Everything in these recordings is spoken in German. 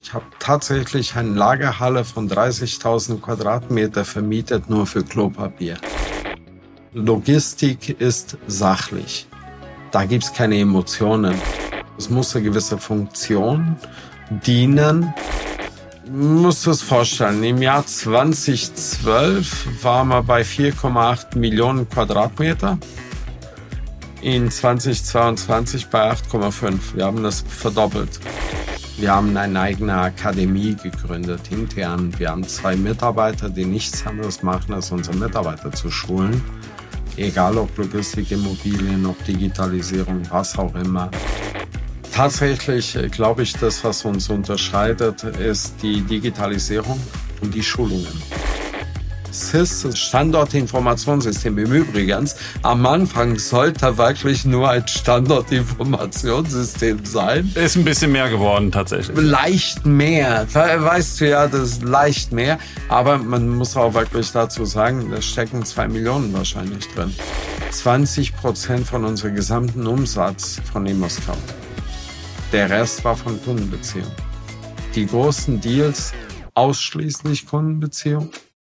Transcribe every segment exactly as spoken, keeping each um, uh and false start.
Ich habe tatsächlich eine Lagerhalle von dreißigtausend Quadratmeter vermietet, nur für Klopapier. Logistik ist sachlich. Da gibt es keine Emotionen. Es muss eine gewisse Funktion dienen. Man muss es vorstellen, im Jahr zweitausendzwölf waren wir bei vier Komma acht Millionen Quadratmeter. In zweitausendzweiundzwanzig bei acht Komma fünf. Wir haben das verdoppelt. Wir haben eine eigene Akademie gegründet, intern. Wir haben zwei Mitarbeiter, die nichts anderes machen, als unsere Mitarbeiter zu schulen. Egal ob Logistik, Immobilien, ob Digitalisierung, was auch immer. Tatsächlich glaube ich, das, was uns unterscheidet, ist die Digitalisierung und die Schulungen. S I S, Standortinformationssystem im Übrigen, am Anfang sollte wirklich nur ein Standortinformationssystem sein. Ist ein bisschen mehr geworden tatsächlich. Leicht mehr, weißt du ja, das ist leicht mehr. Aber man muss auch wirklich dazu sagen, da stecken zwei Millionen wahrscheinlich drin. zwanzig Prozent von unserem gesamten Umsatz von ImmoScout. Der Rest war von Kundenbeziehung. Die großen Deals ausschließlich Kundenbeziehung.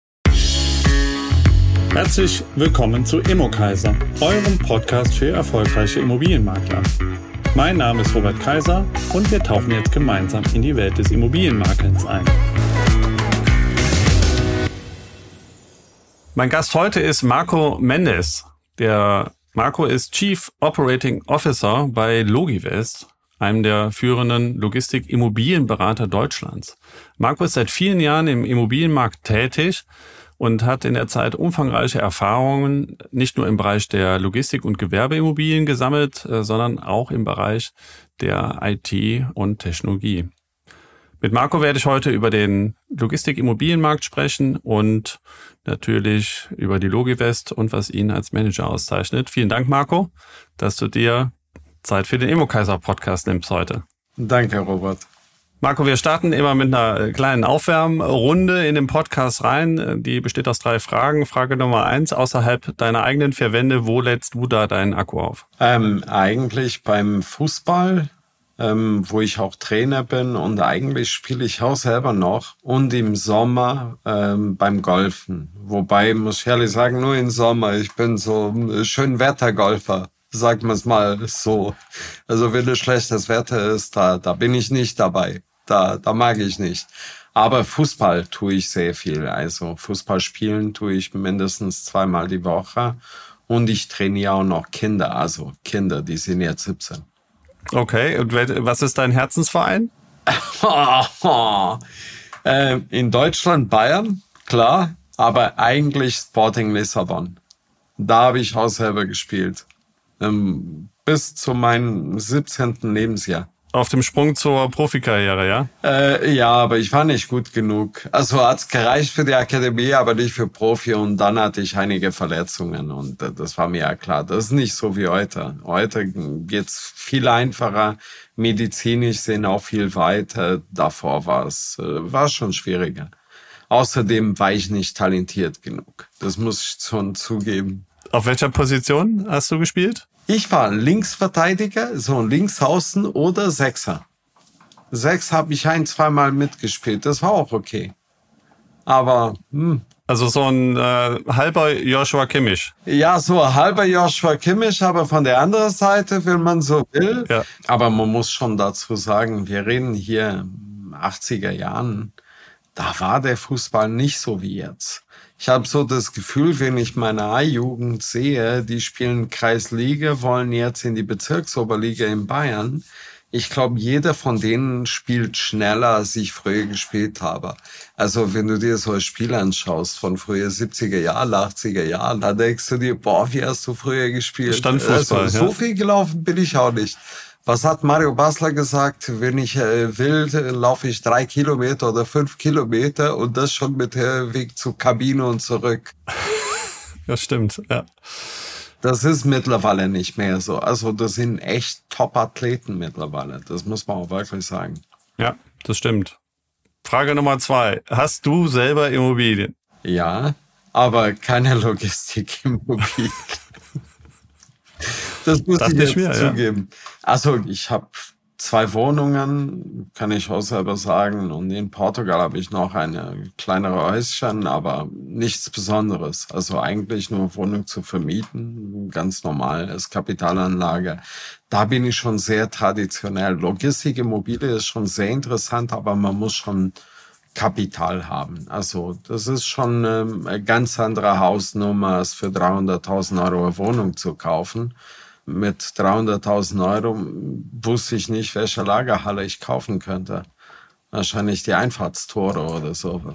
Herzlich willkommen zu ImmoKaiser, eurem Podcast für erfolgreiche Immobilienmakler. Mein Name ist Robert Kaiser und wir tauchen jetzt gemeinsam in die Welt des Immobilienmakels ein. Mein Gast heute ist Marco Mendes. Der Marco ist Chief Operating Officer bei Logivest, einem der führenden Logistik-Immobilienberater Deutschlands. Marco ist seit vielen Jahren im Immobilienmarkt tätig und hat in der Zeit umfangreiche Erfahrungen nicht nur im Bereich der Logistik- und Gewerbeimmobilien gesammelt, sondern auch im Bereich der I T und Technologie. Mit Marco werde ich heute über den Logistik-Immobilienmarkt sprechen und natürlich über die Logivest und was ihn als Manager auszeichnet. Vielen Dank, Marco, dass du dir Zeit für den ImmoKaiser-Podcast nimmst heute. Danke, Robert. Marco, wir starten immer mit einer kleinen Aufwärmrunde in den Podcast rein. Die besteht aus drei Fragen. Frage Nummer eins, außerhalb deiner eigenen vier Wände, wo lädst du da deinen Akku auf? Ähm, eigentlich beim Fußball, ähm, wo ich auch Trainer bin, und eigentlich spiele ich auch selber noch, und im Sommer ähm, beim Golfen. Wobei, muss ich ehrlich sagen, nur im Sommer. Ich bin so ein Schönwettergolfer. Sagen wir es mal so. Also wenn es schlechtes Wetter ist, da, da bin ich nicht dabei. Da, da mag ich nicht. Aber Fußball tue ich sehr viel. Also Fußball spielen tue ich mindestens zweimal die Woche. Und ich trainiere auch noch Kinder. Also Kinder, die sind jetzt siebzehn. Okay, und was ist dein Herzensverein? In Deutschland Bayern, klar. Aber eigentlich Sporting Lissabon. Da habe ich auch selber gespielt. Bis zu meinem siebzehnten Lebensjahr. Auf dem Sprung zur Profikarriere, ja? Äh, ja, aber ich war nicht gut genug. Also hat's gereicht für die Akademie, aber nicht für Profi. Und dann hatte ich einige Verletzungen und äh, das war mir ja klar. Das ist nicht so wie heute. Heute geht's viel einfacher. Medizinisch sind auch viel weiter. Davor war es äh, war schon schwieriger. Außerdem war ich nicht talentiert genug. Das muss ich schon zugeben. Auf welcher Position hast du gespielt? Ich war Linksverteidiger, so Linksaußen oder Sechser. Sechs habe ich ein, zweimal mitgespielt. Das war auch okay. Aber, hm. Also so ein äh, halber Joshua Kimmich. Ja, so ein halber Joshua Kimmich, aber von der anderen Seite, wenn man so will. Ja. Aber man muss schon dazu sagen, wir reden hier achtziger Jahren. Da war der Fußball nicht so wie jetzt. Ich habe so das Gefühl, wenn ich meine A-Jugend sehe, die spielen Kreisliga, wollen jetzt in die Bezirksoberliga in Bayern. Ich glaube, jeder von denen spielt schneller, als ich früher gespielt habe. Also wenn du dir so ein Spiel anschaust von früher siebziger Jahren, achtziger Jahren, da denkst du dir, boah, wie hast du früher gespielt? Standfußball, also, ja. So viel gelaufen bin ich auch nicht. Was hat Mario Basler gesagt? Wenn ich äh, will, laufe ich drei Kilometer oder fünf Kilometer und das schon mit dem Weg zur Kabine und zurück. Das stimmt, ja. Das ist mittlerweile nicht mehr so. Also das sind echt Top-Athleten mittlerweile. Das muss man auch wirklich sagen. Ja, das stimmt. Frage Nummer zwei. Hast du selber Immobilien? Ja, aber keine Logistik-Immobilien. Das muss das ich jetzt mir, zugeben. Ja. Also ich habe zwei Wohnungen, kann ich auch selber sagen. Und in Portugal habe ich noch eine kleinere Häuschen, aber nichts Besonderes. Also eigentlich nur Wohnung zu vermieten, ganz normal, ist Kapitalanlage. Da bin ich schon sehr traditionell. Logistik, Immobilie ist schon sehr interessant, aber man muss schon Kapital haben. Also das ist schon eine ganz andere Hausnummer, als für dreihunderttausend Euro eine Wohnung zu kaufen. Mit dreihunderttausend Euro wusste ich nicht, welche Lagerhalle ich kaufen könnte. Wahrscheinlich die Einfahrtstore oder sowas.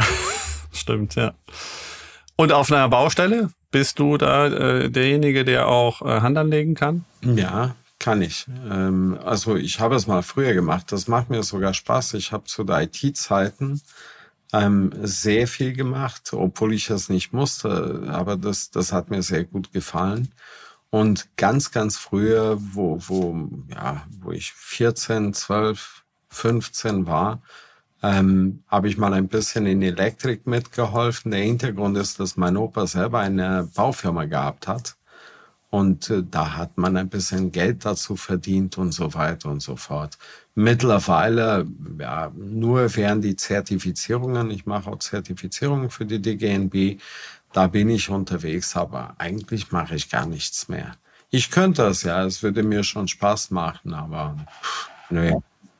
Stimmt, ja. Und auf einer Baustelle bist du da äh, derjenige, der auch äh, Hand anlegen kann? Ja, kann ich. Ähm, also ich habe es mal früher gemacht. Das macht mir sogar Spaß. Ich habe zu der I T-Zeiten ähm, sehr viel gemacht, obwohl ich es nicht musste. Aber das, das hat mir sehr gut gefallen. Und ganz, ganz früher, wo, wo, ja, wo ich vierzehn, zwölf, fünfzehn war, ähm, habe ich mal ein bisschen in Elektrik mitgeholfen. Der Hintergrund ist, dass mein Opa selber eine Baufirma gehabt hat. Und äh, da hat man ein bisschen Geld dazu verdient und so weiter und so fort. Mittlerweile, ja, nur während die Zertifizierungen, ich mache auch Zertifizierungen für die D G N B, da bin ich unterwegs, aber eigentlich mache ich gar nichts mehr. Ich könnte es ja, es würde mir schon Spaß machen, aber pff, nö,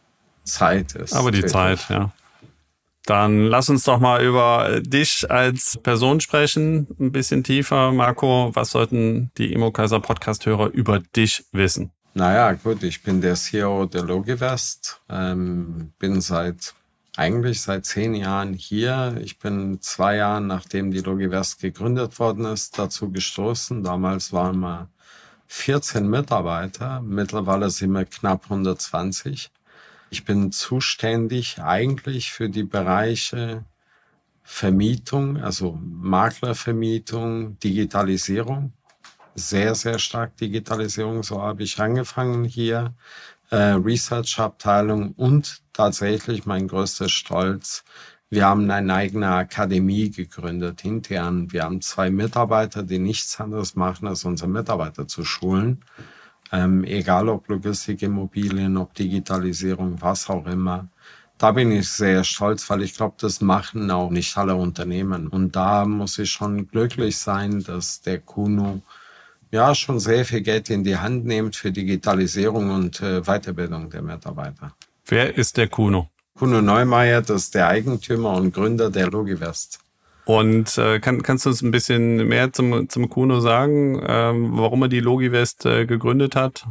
Zeit ist. Aber die tödlich. Zeit, ja. Dann lass uns doch mal über dich als Person sprechen, ein bisschen tiefer. Marco, was sollten die ImmoKaiser-Podcast-Hörer über dich wissen? Naja, gut, ich bin der C E O der Logivest, ähm, bin seit eigentlich seit zehn Jahren hier. Ich bin zwei Jahre, nachdem die Logivest gegründet worden ist, dazu gestoßen. Damals waren wir vierzehn Mitarbeiter. Mittlerweile sind wir knapp hundertzwanzig. Ich bin zuständig eigentlich für die Bereiche Vermietung, also Maklervermietung, Digitalisierung. Sehr, sehr stark Digitalisierung. So habe ich angefangen hier. Äh, Research-Abteilung und tatsächlich mein größter Stolz, wir haben eine eigene Akademie gegründet, intern. Wir haben zwei Mitarbeiter, die nichts anderes machen, als unsere Mitarbeiter zu schulen. Ähm, egal ob Logistik, Immobilien, ob Digitalisierung, was auch immer. Da bin ich sehr stolz, weil ich glaube, das machen auch nicht alle Unternehmen. Und da muss ich schon glücklich sein, dass der Kuno ja schon sehr viel Geld in die Hand nimmt für Digitalisierung und äh, Weiterbildung der Mitarbeiter. Wer ist der Kuno? Kuno Neumeier, das ist der Eigentümer und Gründer der Logivest. Und äh, kann, kannst du uns ein bisschen mehr zum, zum Kuno sagen, ähm, warum er die Logivest äh, gegründet hat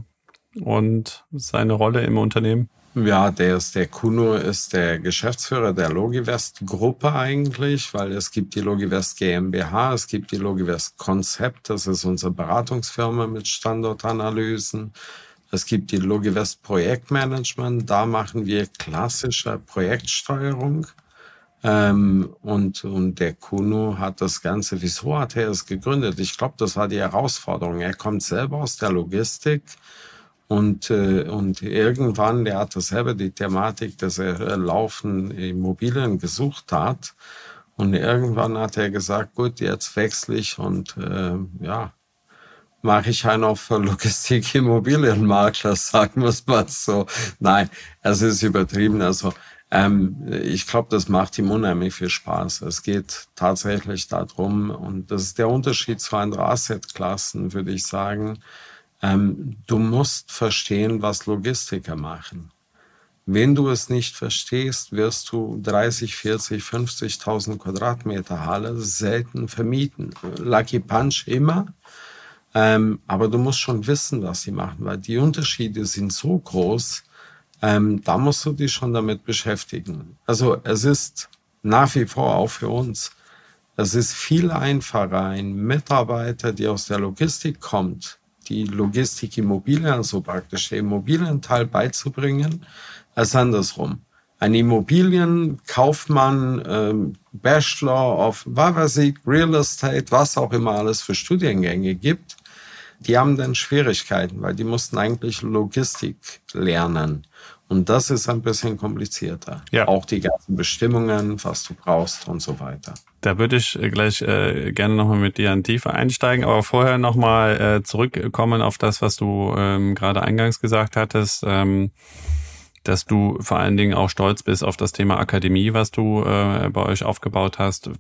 und seine Rolle im Unternehmen? Ja, der ist der Kuno ist der Geschäftsführer der Logivest-Gruppe eigentlich, weil es gibt die Logivest GmbH, es gibt die Logivest Konzept, das ist unsere Beratungsfirma mit Standortanalysen. Es gibt die Logivest Projektmanagement, da machen wir klassische Projektsteuerung. Ähm, und, und der Kuno hat das Ganze, wieso hat er es gegründet? Ich glaube, das war die Herausforderung. Er kommt selber aus der Logistik. Und, äh, und irgendwann, der hatte selber die Thematik, dass er äh, laufend Immobilien gesucht hat. Und irgendwann hat er gesagt, gut, jetzt wechsle ich und äh, ja, mache ich einen auf Logistik-Immobilienmakler, sagen wir es mal so. Nein, es ist übertrieben. Also ähm, ich glaube, das macht ihm unheimlich viel Spaß. Es geht tatsächlich darum, und das ist der Unterschied zu anderen Assetklassen, würde ich sagen, Ähm, du musst verstehen, was Logistiker machen. Wenn du es nicht verstehst, wirst du dreißig, vierzig, fünfzigtausend Quadratmeter Halle selten vermieten. Lucky Punch immer, ähm, aber du musst schon wissen, was sie machen, weil die Unterschiede sind so groß, ähm, da musst du dich schon damit beschäftigen. Also es ist nach wie vor auch für uns, es ist viel einfacher, ein Mitarbeiter, der aus der Logistik kommt, die Logistik Immobilien, also praktisch den Immobilienteil beizubringen, als andersrum. Ein Immobilienkaufmann, ähm, Bachelor of, was weiß ich, Real Estate, was auch immer alles für Studiengänge gibt, die haben dann Schwierigkeiten, weil die mussten eigentlich Logistik lernen. Und das ist ein bisschen komplizierter. Ja. Auch die ganzen Bestimmungen, was du brauchst und so weiter. Da würde ich gleich äh, gerne nochmal mit dir in Tiefe einsteigen, aber vorher nochmal äh, zurückkommen auf das, was du ähm, gerade eingangs gesagt hattest, ähm, dass du vor allen Dingen auch stolz bist auf das Thema Akademie, was du äh, bei euch aufgebaut hast.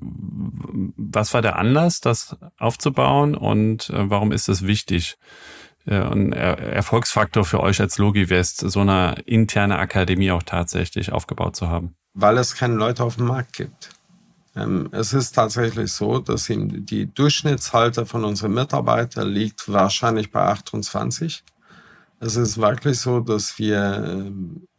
Was war der Anlass, das aufzubauen und äh, warum ist es wichtig? Ein Erfolgsfaktor für euch als Logivest, so eine interne Akademie auch tatsächlich aufgebaut zu haben? Weil es keine Leute auf dem Markt gibt. Es ist tatsächlich so, dass die Durchschnittsalter von unseren Mitarbeitern liegt wahrscheinlich bei achtundzwanzig. Es ist wirklich so, dass wir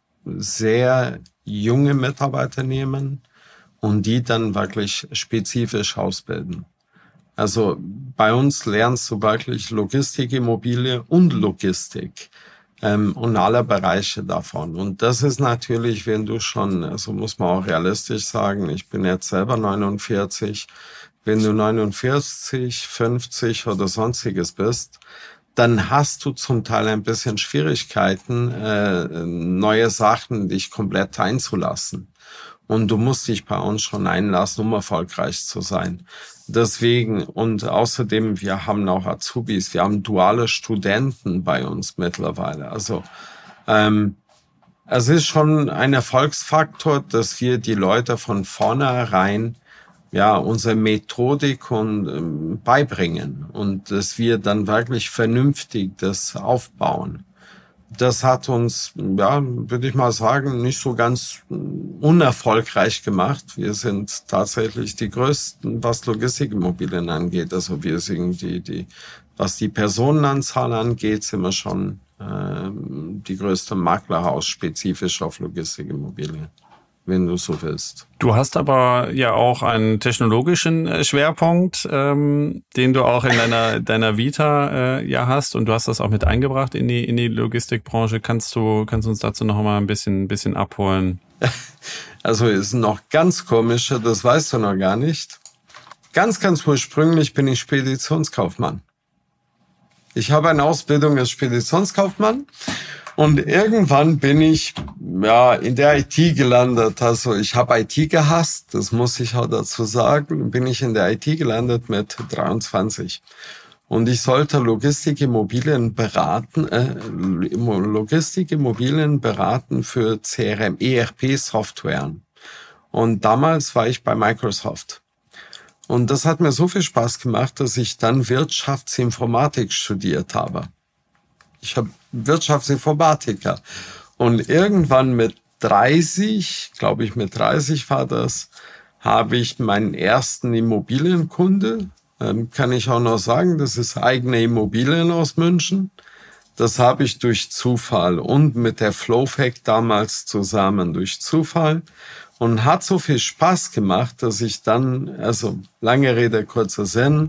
sehr junge Mitarbeiter nehmen und die dann wirklich spezifisch ausbilden. Also bei uns lernst du wirklich Logistik, Immobilie und Logistik ähm, und alle Bereiche davon. Und das ist natürlich, wenn du schon, also muss man auch realistisch sagen, ich bin jetzt selber neunundvierzig, wenn du neunundvierzig, fünfzig oder sonstiges bist, dann hast du zum Teil ein bisschen Schwierigkeiten, äh, neue Sachen dich komplett einzulassen. Und du musst dich bei uns schon einlassen, um erfolgreich zu sein. Deswegen, und außerdem, wir haben auch Azubis, wir haben duale Studenten bei uns mittlerweile. Also ähm, es ist schon ein Erfolgsfaktor, dass wir die Leute von vornherein ja unsere Methodik und ähm, beibringen und dass wir dann wirklich vernünftig das aufbauen. Das hat uns, ja, würde ich mal sagen, nicht so ganz unerfolgreich gemacht. Wir sind tatsächlich die größten, was Logistikimmobilien angeht. Also wir sind die, die, was die Personenanzahl angeht, sind wir schon äh, die größte Maklerhaus spezifisch auf Logistikimmobilien, wenn du so willst. Du hast aber ja auch einen technologischen Schwerpunkt, ähm, den du auch in deiner deiner Vita äh, ja hast und du hast das auch mit eingebracht in die in die Logistikbranche. Kannst du kannst du uns dazu noch mal ein bisschen ein bisschen abholen? Also ist noch ganz komischer, das weißt du noch gar nicht. Ganz ganz ursprünglich bin ich Speditionskaufmann. Ich habe eine Ausbildung als Speditionskaufmann. Und irgendwann bin ich ja in der I T gelandet. Also ich habe I T gehasst, das muss ich auch dazu sagen. Bin ich in der I T gelandet mit dreiundzwanzig. Und ich sollte Logistikimmobilien beraten, äh, Logistikimmobilien beraten für C R M, E R P-Softwaren. Und damals war ich bei Microsoft. Und das hat mir so viel Spaß gemacht, dass ich dann Wirtschaftsinformatik studiert habe. Ich habe Wirtschaftsinformatiker. Und irgendwann mit dreißig, glaube ich mit dreißig war das, habe ich meinen ersten Immobilienkunde. Ähm, kann ich auch noch sagen, das ist eigene Immobilien aus München. Das habe ich durch Zufall und mit der Flowfact damals zusammen durch Zufall. Und hat so viel Spaß gemacht, dass ich dann, also lange Rede, kurzer Sinn,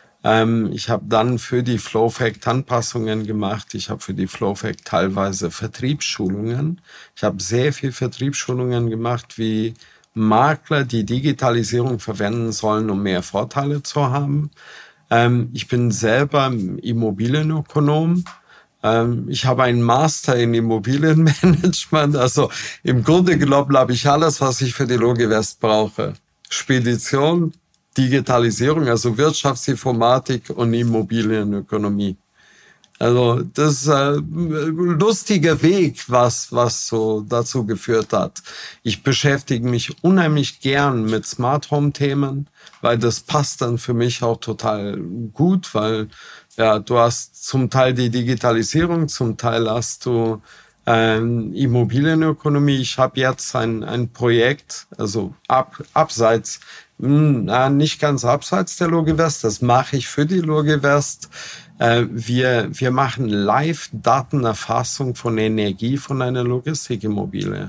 ich habe dann für die Flowfact Anpassungen gemacht. Ich habe für die Flowfact teilweise Vertriebsschulungen. Ich habe sehr viel Vertriebsschulungen gemacht, wie Makler die Digitalisierung verwenden sollen, um mehr Vorteile zu haben. Ich bin selber Immobilienökonom. Ich habe einen Master in Immobilienmanagement. Also im Grunde genommen habe ich alles, was ich für die Logivest brauche. Spedition, Digitalisierung, also Wirtschaftsinformatik und Immobilienökonomie. Also das ist ein lustiger Weg, was was so dazu geführt hat. Ich beschäftige mich unheimlich gern mit Smart Home Themen, weil das passt dann für mich auch total gut, weil ja du hast zum Teil die Digitalisierung, zum Teil hast du ähm, Immobilienökonomie. Ich habe jetzt ein ein Projekt, also ab abseits Na, nicht ganz abseits der Logivest, das mache ich für die Logivest. Äh, wir, wir machen Live-Datenerfassung von Energie von einer Logistikimmobilie.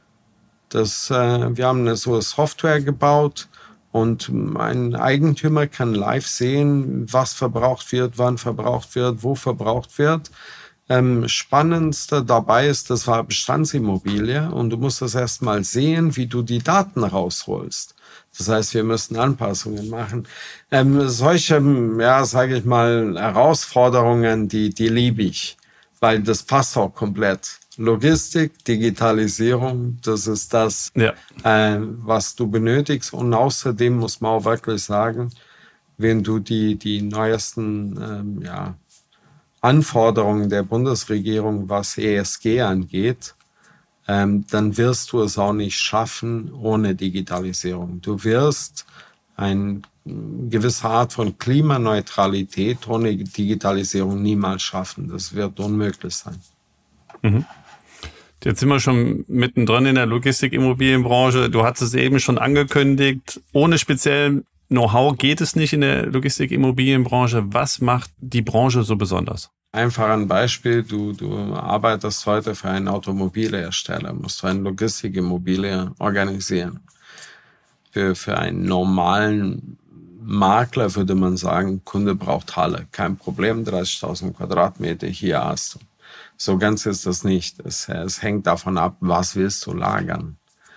Das, äh, wir haben eine so eine Software gebaut und ein Eigentümer kann live sehen, was verbraucht wird, wann verbraucht wird, wo verbraucht wird. Ähm, spannendste dabei ist, das war Bestandsimmobilie und du musst das erstmal sehen, wie du die Daten rausholst. Das heißt, wir müssen Anpassungen machen. Ähm, solche, ja, sage ich mal, Herausforderungen, die, die liebe ich, weil das passt auch komplett. Logistik, Digitalisierung, das ist das, ja. äh, was du benötigst. Und außerdem muss man auch wirklich sagen, wenn du die, die neuesten ähm, ja, Anforderungen der Bundesregierung, was E S G angeht, ähm, dann wirst du es auch nicht schaffen ohne Digitalisierung. Du wirst eine gewisse Art von Klimaneutralität ohne Digitalisierung niemals schaffen. Das wird unmöglich sein. Mhm. Jetzt sind wir schon mittendrin in der Logistik-Immobilienbranche. Du hattest es eben schon angekündigt, ohne speziellen Know-how geht es nicht in der Logistik-Immobilienbranche. Was macht die Branche so besonders? Einfach ein Beispiel, du, du arbeitest heute für einen Automobilhersteller, musst du eine Logistikimmobilie organisieren. Für, für einen normalen Makler würde man sagen, Kunde braucht Halle, kein Problem, dreißigtausend Quadratmeter, hier hast du. So ganz ist das nicht. Es, es hängt davon ab, was willst du lagern.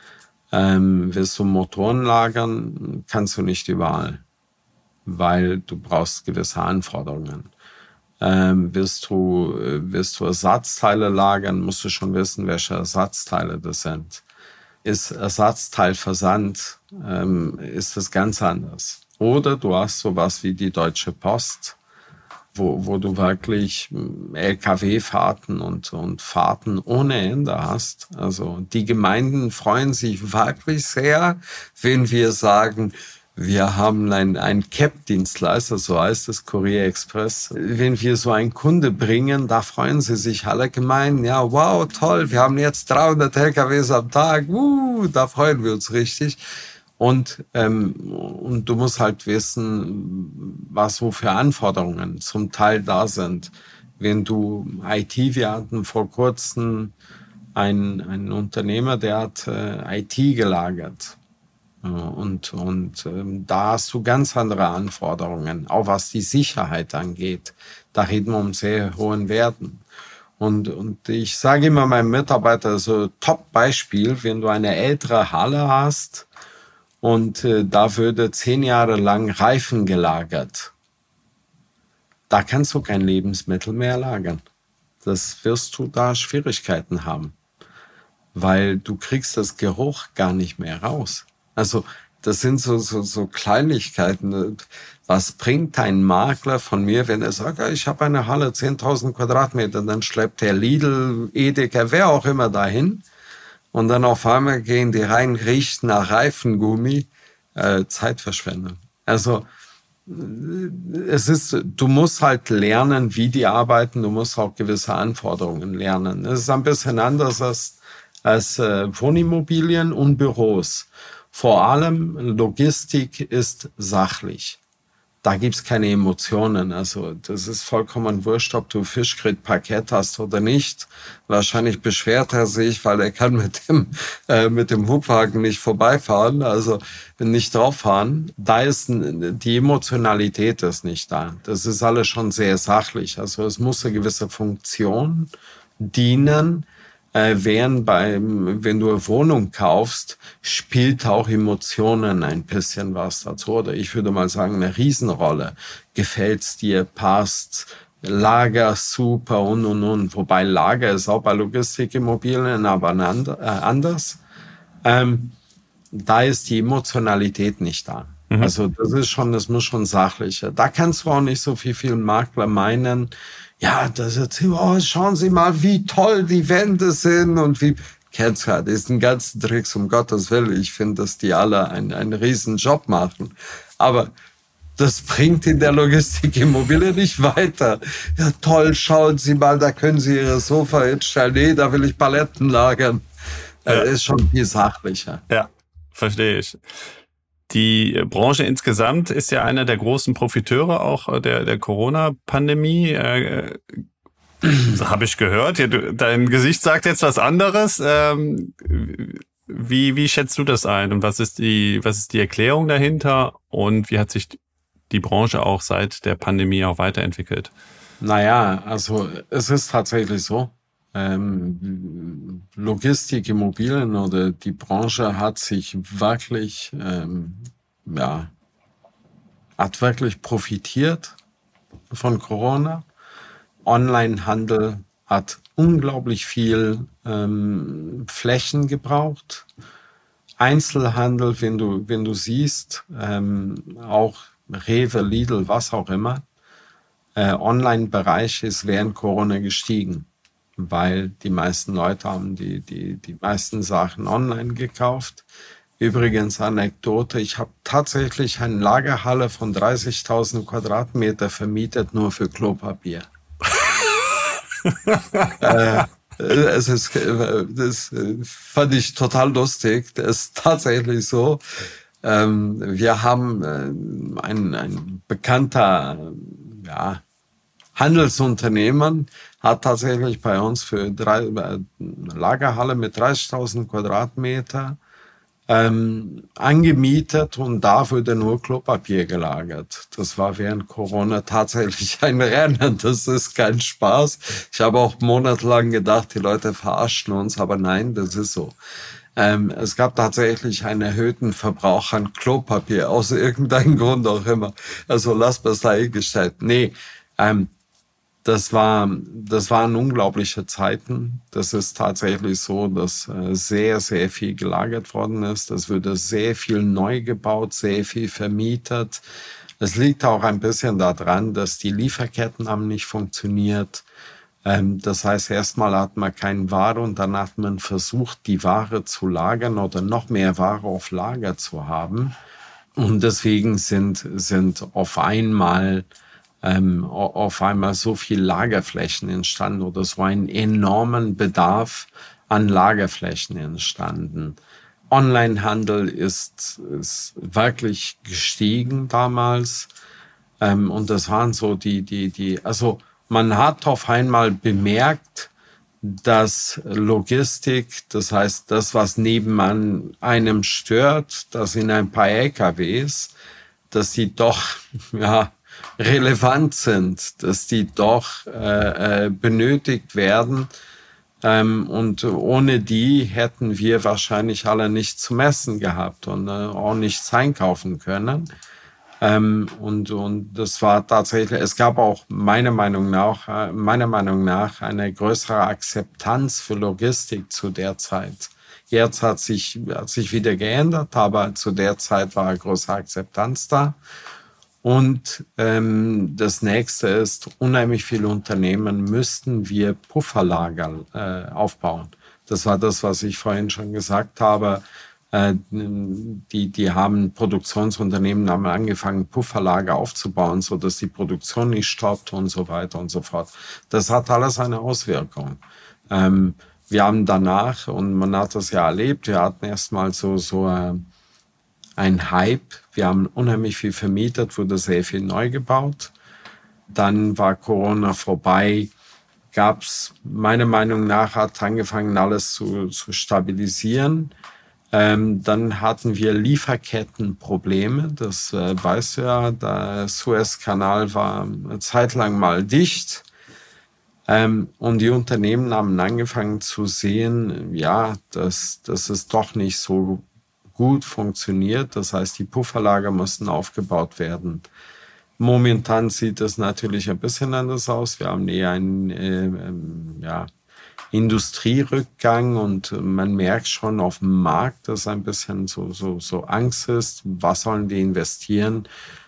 Ähm, willst du Motoren lagern, kannst du nicht überall, weil du brauchst gewisse Anforderungen. Ähm, willst du, willst du Ersatzteile lagern, musst du schon wissen, welche Ersatzteile das sind. Ist Ersatzteilversand, ähm, ist das ganz anders. Oder du hast sowas wie die Deutsche Post, wo, wo du wirklich L K W-Fahrten und, und Fahrten ohne Ende hast. Also die Gemeinden freuen sich wirklich sehr, wenn wir sagen, wir haben ein, ein C E P-Dienstleister, so heißt es, Courier Express. Wenn wir so einen Kunde bringen, da freuen sie sich alle Gemeinden. Ja, wow, toll, wir haben jetzt dreihundert L K Ws am Tag. Uh, da freuen wir uns richtig. Und, ähm, und du musst halt wissen, was so für Anforderungen zum Teil da sind. Wenn du I T, wir hatten vor kurzem einen, einen Unternehmer, der hat äh, I T gelagert. Und, und ähm, da hast du ganz andere Anforderungen, auch was die Sicherheit angeht. Da reden wir um sehr hohen Werten. Und, und ich sage immer meinem Mitarbeiter, so Top-Beispiel, wenn du eine ältere Halle hast und äh, da würde zehn Jahre lang Reifen gelagert, da kannst du kein Lebensmittel mehr lagern. Das wirst du da Schwierigkeiten haben, weil du kriegst das Geruch gar nicht mehr raus. Also das sind so, so, so Kleinigkeiten. Was bringt ein Makler von mir, wenn er sagt, ich habe eine Halle, zehntausend Quadratmeter, dann schleppt der Lidl, Edeka, wer auch immer dahin und dann auf einmal gehen die rein, riecht nach Reifengummi, äh, Zeitverschwendung. Also es ist, du musst halt lernen, wie die arbeiten, du musst auch gewisse Anforderungen lernen. Es ist ein bisschen anders als, als äh, Wohnimmobilien und Büros. Vor allem Logistik ist sachlich. Da gibt's keine Emotionen. Also das ist vollkommen wurscht, ob du Fischgrätparkett hast oder nicht. Wahrscheinlich beschwert er sich, weil er kann mit dem äh, mit dem Hubwagen nicht vorbeifahren, also nicht drauffahren. Da ist die Emotionalität ist nicht da. Das ist alles schon sehr sachlich. Also es muss eine gewisse Funktion dienen. Äh, während beim, wenn du eine Wohnung kaufst, spielt auch Emotionen ein bisschen was dazu. Oder ich würde mal sagen, eine Riesenrolle. Gefällt's dir, passt, Lager super und, und, und. Wobei Lager ist auch bei Logistikimmobilien aber anders. Ähm, da ist die Emotionalität nicht da. Mhm. Also das ist schon, das muss schon sachlicher. Da kannst du auch nicht so viel, viel Makler meinen, ja, das ist, oh, schauen Sie mal, wie toll die Wände sind und wie, kennst du ja, diesen ganzen Tricks, um Gottes Willen. Ich finde, dass die alle einen, einen riesen Job machen. Aber das bringt in der Logistikimmobilie nicht weiter. Ja, toll, schauen Sie mal, da können Sie Ihre Sofa hinstellen. Nee, da will ich Paletten lagern. Ja. Das ist schon viel sachlicher. Ja, verstehe ich. Die Branche insgesamt ist ja einer der großen Profiteure auch der, der Corona-Pandemie. Äh, so habe ich gehört. Ja, du, dein Gesicht sagt jetzt was anderes. Ähm, wie, wie schätzt du das ein? Und was ist die, was ist die Erklärung dahinter? Und wie hat sich die Branche auch seit der Pandemie auch weiterentwickelt? Naja, also es ist tatsächlich so. Ähm, Logistik, Immobilien oder die Branche hat sich wirklich, ähm, ja, hat wirklich profitiert von Corona. Onlinehandel hat unglaublich viel ähm, Flächen gebraucht. Einzelhandel, wenn du, wenn du siehst, ähm, auch Rewe, Lidl, was auch immer, äh, Online-Bereich ist während Corona gestiegen, weil die meisten Leute haben die, die, die meisten Sachen online gekauft. Übrigens, Anekdote, ich habe tatsächlich eine Lagerhalle von dreißigtausend Quadratmeter vermietet, nur für Klopapier. äh, es ist, das fand ich total lustig. Das ist tatsächlich so. Ähm, wir haben äh, ein, ein bekannter ja, Handelsunternehmer, hat tatsächlich bei uns für drei, äh, Lagerhalle mit dreißigtausend Quadratmeter ähm, angemietet und da wurde nur Klopapier gelagert. Das war während Corona tatsächlich ein Rennen. Das ist kein Spaß. Ich habe auch monatelang gedacht, die Leute verarschen uns, aber nein, das ist so. Ähm, es gab tatsächlich einen erhöhten Verbrauch an Klopapier, aus irgendeinem Grund auch immer. Also lasst das dahingestellt. Nee, ähm, Das war, das waren unglaubliche Zeiten. Das ist tatsächlich so, dass äh, sehr, sehr viel gelagert worden ist. Es wurde sehr viel neu gebaut, sehr viel vermietet. Es liegt auch ein bisschen daran, dass die Lieferketten haben nicht funktioniert. Ähm, das heißt, erstmal hat man keine Ware und dann hat man versucht, die Ware zu lagern oder noch mehr Ware auf Lager zu haben. Und deswegen sind, sind auf einmal Ähm, auf einmal so viel Lagerflächen entstanden oder so einen enormen Bedarf an Lagerflächen entstanden. Onlinehandel ist, ist wirklich gestiegen damals. Ähm, und das waren so die, die, die, also man hat auf einmal bemerkt, dass Logistik, das heißt das, was nebenan einem stört, das in ein paar L K Ws, dass die doch, ja, relevant sind, dass die doch äh, äh, benötigt werden. Ähm, und ohne die hätten wir wahrscheinlich alle nichts zum Essen gehabt und äh, auch nichts einkaufen können. Ähm, und, und das war tatsächlich, es gab auch meiner Meinung nach, äh, meiner Meinung nach eine größere Akzeptanz für Logistik zu der Zeit. Jetzt hat sich, hat sich wieder geändert, aber zu der Zeit war eine große Akzeptanz da. Und ähm, das nächste ist, unheimlich viele Unternehmen müssten wir Pufferlager äh, aufbauen. Das war das, was ich vorhin schon gesagt habe. Äh, die, die haben Produktionsunternehmen haben angefangen, Pufferlager aufzubauen, so dass die Produktion nicht stoppt und so weiter und so fort. Das hat alles eine Auswirkung. Ähm, wir haben danach, und man hat das ja erlebt, wir hatten erstmal so, so äh, ein Hype. Wir haben unheimlich viel vermietet, wurde sehr viel neu gebaut. Dann war Corona vorbei. Gab es, meiner Meinung nach, hat angefangen, alles zu, zu stabilisieren. Ähm, dann hatten wir Lieferkettenprobleme. Das äh, weißt du ja, der Suezkanal war eine Zeit lang mal dicht. Ähm, und die Unternehmen haben angefangen zu sehen, ja, dass das ist doch nicht so gut funktioniert. Das heißt, die Pufferlager mussten aufgebaut werden. Momentan sieht es natürlich ein bisschen anders aus. Wir haben eher einen äh, ähm, ja, Industrierückgang und man merkt schon auf dem Markt, dass ein bisschen so, so, so Angst ist. Was sollen die investieren?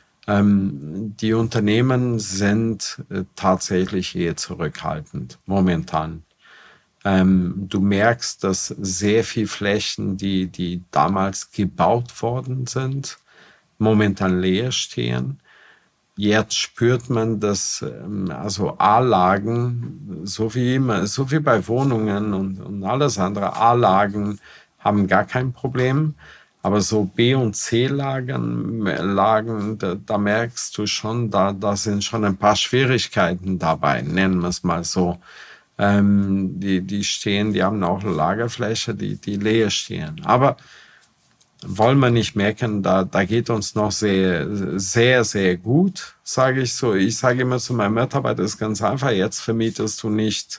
Ähm, die Unternehmen sind äh, tatsächlich eher zurückhaltend, momentan. Ähm, du merkst, dass sehr viel Flächen, die, die damals gebaut worden sind, momentan leer stehen. Jetzt spürt man, dass ähm, also A-Lagen, so wie immer, so wie bei Wohnungen und, und alles andere, A-Lagen haben gar kein Problem. Aber so B- und C-Lagen, Lagen, da, da merkst du schon, da, da sind schon ein paar Schwierigkeiten dabei, nennen wir es mal so. Ähm, die, die stehen, die haben auch Lagerfläche, die, die leer stehen. Aber wollen wir nicht merken, da, da geht uns noch sehr, sehr, sehr gut, sage ich so. Ich sage immer zu meinen Mitarbeitern, ist ganz einfach, jetzt vermietest du nicht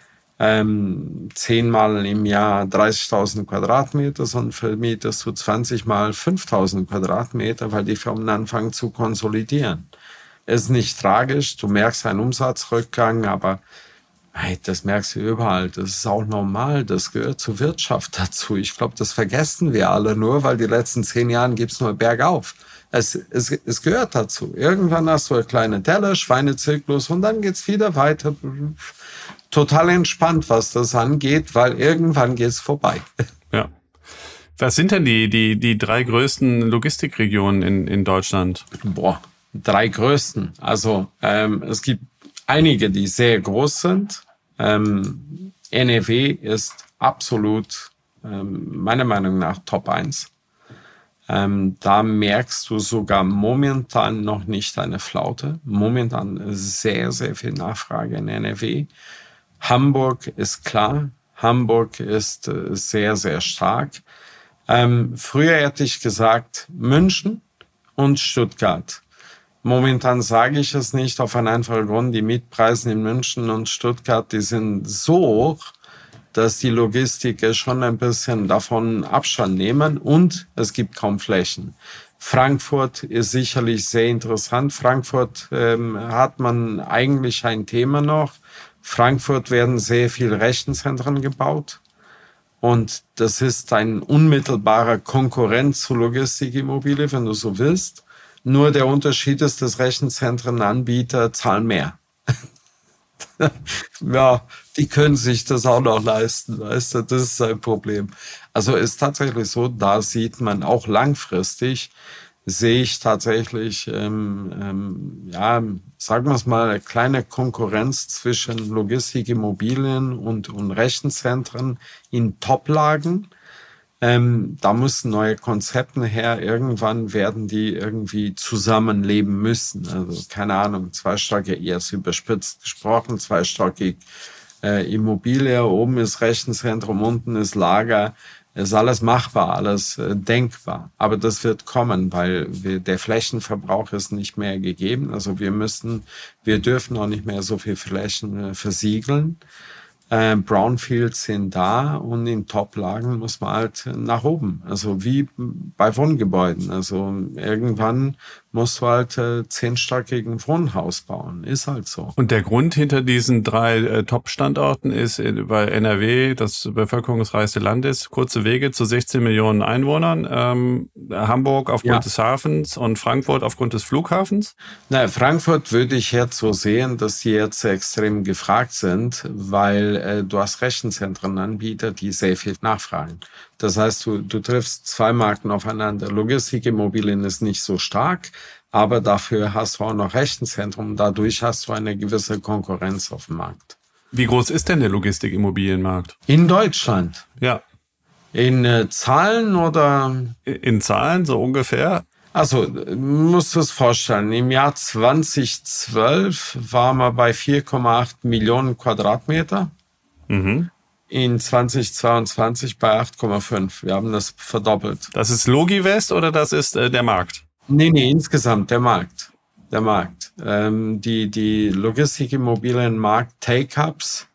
ähm, zehnmal im Jahr dreißigtausend Quadratmeter, sondern vermietest du zwanzig mal fünftausend Quadratmeter, weil die Firmen anfangen zu konsolidieren. Ist nicht tragisch, du merkst einen Umsatzrückgang, aber Hey, das merkst du überall. Das ist auch normal. Das gehört zur Wirtschaft dazu. Ich glaube, das vergessen wir alle nur, weil die letzten zehn Jahre gibt's nur bergauf. Es, es, es gehört dazu. Irgendwann hast du eine kleine Teller, Schweinezyklus und dann geht's wieder weiter. Total entspannt, was das angeht, weil irgendwann geht's vorbei. Ja. Was sind denn die, die, die drei größten Logistikregionen in, in Deutschland? Boah, drei größten. Also ähm, es gibt einige, die sehr groß sind. Ähm, N R W ist absolut, ähm, meiner Meinung nach, Top eins. Ähm, da merkst du sogar momentan noch nicht eine Flaute. Momentan sehr, sehr viel Nachfrage in N R W. Hamburg ist klar. Hamburg ist äh, sehr, sehr stark. Ähm, früher hätte ich gesagt München und Stuttgart. Momentan sage ich es nicht auf einen einfachen Grund. Die Mietpreise in München und Stuttgart, die sind so hoch, dass die Logistiker schon ein bisschen davon Abstand nehmen und es gibt kaum Flächen. Frankfurt ist sicherlich sehr interessant. Frankfurt ähm, hat man eigentlich ein Thema noch. Frankfurt werden sehr viele Rechenzentren gebaut. Und das ist ein unmittelbarer Konkurrent zu Logistikimmobilie, wenn du so willst. Nur der Unterschied ist, dass Rechenzentrenanbieter zahlen mehr. Ja, die können sich das auch noch leisten, weißt du, das ist ein Problem. Also ist tatsächlich so, da sieht man auch langfristig, sehe ich tatsächlich, ähm, ähm, ja, sagen wir es mal, eine kleine Konkurrenz zwischen Logistikimmobilien und, und Rechenzentren in Toplagen. Ähm, da müssen neue Konzepte her. Irgendwann werden die irgendwie zusammenleben müssen. Also keine Ahnung, zweistöckig, eher überspitzt gesprochen, zweistöckig äh, Immobilie, oben ist Rechenzentrum, unten ist Lager. Ist alles machbar, alles äh, denkbar. Aber das wird kommen, weil wir, der Flächenverbrauch ist nicht mehr gegeben. Also wir müssen, wir dürfen auch nicht mehr so viel Flächen äh, versiegeln. Äh, Brownfields sind da und in Top-Lagen muss man halt nach oben. Also wie bei Wohngebäuden. Also irgendwann musst du halt äh, zehnstöckigen Wohnhaus bauen. Ist halt so. Und der Grund hinter diesen drei äh, Top-Standorten ist äh, bei N R W, das bevölkerungsreichste Land ist, kurze Wege zu sechzehn Millionen Einwohnern, ähm, Hamburg aufgrund ja. des Hafens und Frankfurt aufgrund des Flughafens? Na, Frankfurt würde ich jetzt so sehen, dass die jetzt extrem gefragt sind, weil äh, du hast Rechenzentrenanbieter, die sehr viel nachfragen. Das heißt, du, du triffst zwei Marken aufeinander. Logistikimmobilien ist nicht so stark, aber dafür hast du auch noch Rechenzentrum. Dadurch hast du eine gewisse Konkurrenz auf dem Markt. Wie groß ist denn der Logistikimmobilienmarkt? In Deutschland? Ja. In äh, Zahlen oder? In Zahlen, so ungefähr? Also, musst du es vorstellen, im Jahr zweitausendzwölf waren wir bei vier Komma acht Millionen Quadratmeter. Mhm. In zweitausendzweiundzwanzig bei acht Komma fünf. Wir haben das verdoppelt. Das ist Logivest oder das ist äh, der Markt? Nee, nee, insgesamt der Markt. Der Markt. Ähm, die, die Logistikimmobilienmarkt Take-Ups,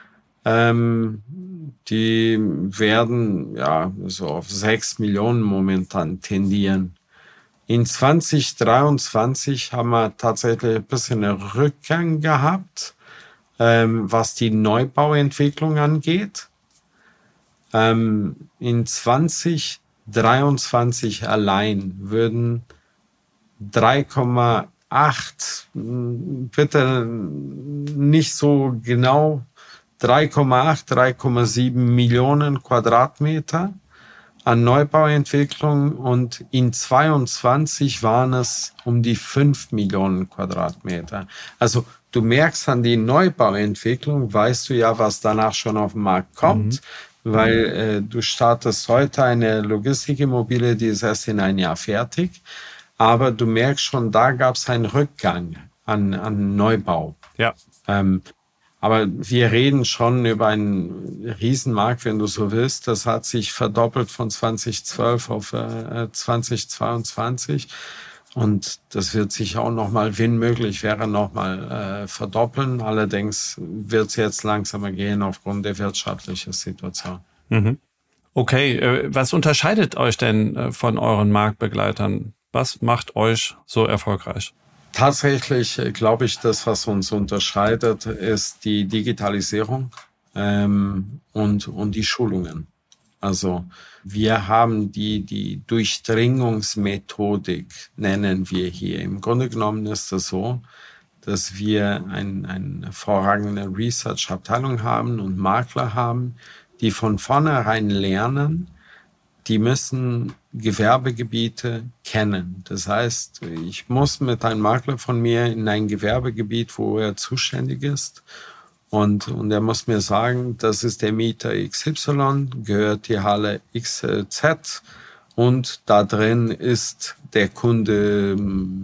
ähm, die werden ja so auf sechs Millionen momentan tendieren. In zweitausenddreiundzwanzig haben wir tatsächlich ein bisschen einen Rückgang gehabt, ähm, was die Neubauentwicklung angeht. Ähm, in zweitausenddreiundzwanzig allein würden drei Komma acht, bitte nicht so genau, drei Komma acht, drei Komma sieben Millionen Quadratmeter an Neubauentwicklung und in zweiundzwanzig waren es um die fünf Millionen Quadratmeter. Also du merkst an die Neubauentwicklung, weißt du ja, was danach schon auf den Markt kommt, mhm. weil äh, du startest heute eine Logistikimmobilie, die ist erst in ein Jahr fertig, aber du merkst schon, da gab es einen Rückgang an, an Neubau. Ja. Ähm, Aber wir reden schon über einen Riesenmarkt, wenn du so willst. Das hat sich verdoppelt von zweitausendzwölf auf äh, zweitausendzweiundzwanzig. Und das wird sich auch nochmal, wenn möglich wäre, nochmal äh, verdoppeln. Allerdings wird es jetzt langsamer gehen aufgrund der wirtschaftlichen Situation. Mhm. Okay, äh, was unterscheidet euch denn äh, von euren Marktbegleitern? Was macht euch so erfolgreich? Tatsächlich äh, glaube ich, das, was uns unterscheidet, ist die Digitalisierung ähm, und, und die Schulungen. Also wir haben die, die Durchdringungsmethodik, nennen wir hier. Im Grunde genommen ist es so, dass wir ein, eine hervorragende Research-Abteilung haben und Makler haben, die von vornherein lernen, die müssen Gewerbegebiete kennen. Das heißt, ich muss mit einem Makler von mir in ein Gewerbegebiet, wo er zuständig ist, und, und er muss mir sagen, das ist der Mieter X Y, gehört die Halle X Z und da drin ist der Kunde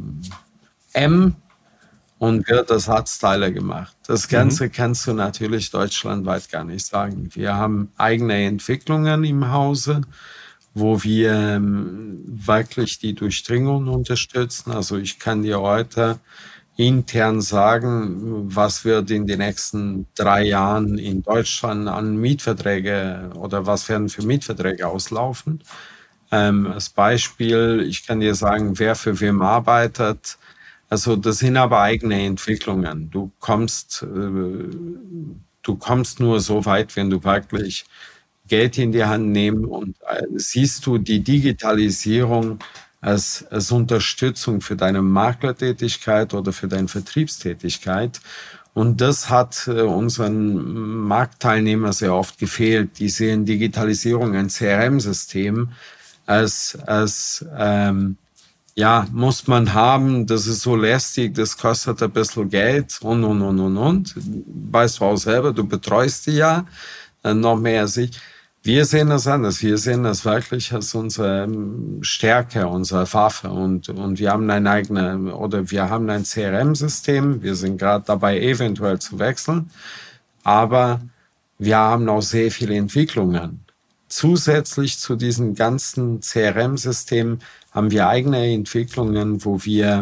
M und wird Ersatzteile gemacht. Das Ganze mhm. kannst du natürlich deutschlandweit gar nicht sagen. Wir haben eigene Entwicklungen im Hause, wo wir ähm, wirklich die Durchdringung unterstützen. Also ich kann dir heute intern sagen, was wird in den nächsten drei Jahren in Deutschland an Mietverträge oder was werden für Mietverträge auslaufen. Ähm, als Beispiel, ich kann dir sagen, wer für wem arbeitet. Also das sind aber eigene Entwicklungen. Du kommst, äh, du kommst nur so weit, wenn du wirklich Geld in die Hand nehmen und äh, siehst du die Digitalisierung als, als Unterstützung für deine Maklertätigkeit oder für deine Vertriebstätigkeit. Und das hat äh, unseren Marktteilnehmern sehr oft gefehlt. Die sehen Digitalisierung, ein C R M-System, als, als ähm, ja, muss man haben, das ist so lästig, das kostet ein bisschen Geld und, und, und, und, und. Weißt du auch selber, du betreust die ja, äh, noch mehr als ich. Wir sehen das anders. Wir sehen das wirklich als unsere Stärke, unsere Waffe. Und, und wir haben ein eigenes, oder wir haben ein C R M-System. Wir sind gerade dabei, eventuell zu wechseln. Aber wir haben auch sehr viele Entwicklungen. Zusätzlich zu diesen ganzen C R M-Systemen haben wir eigene Entwicklungen, wo wir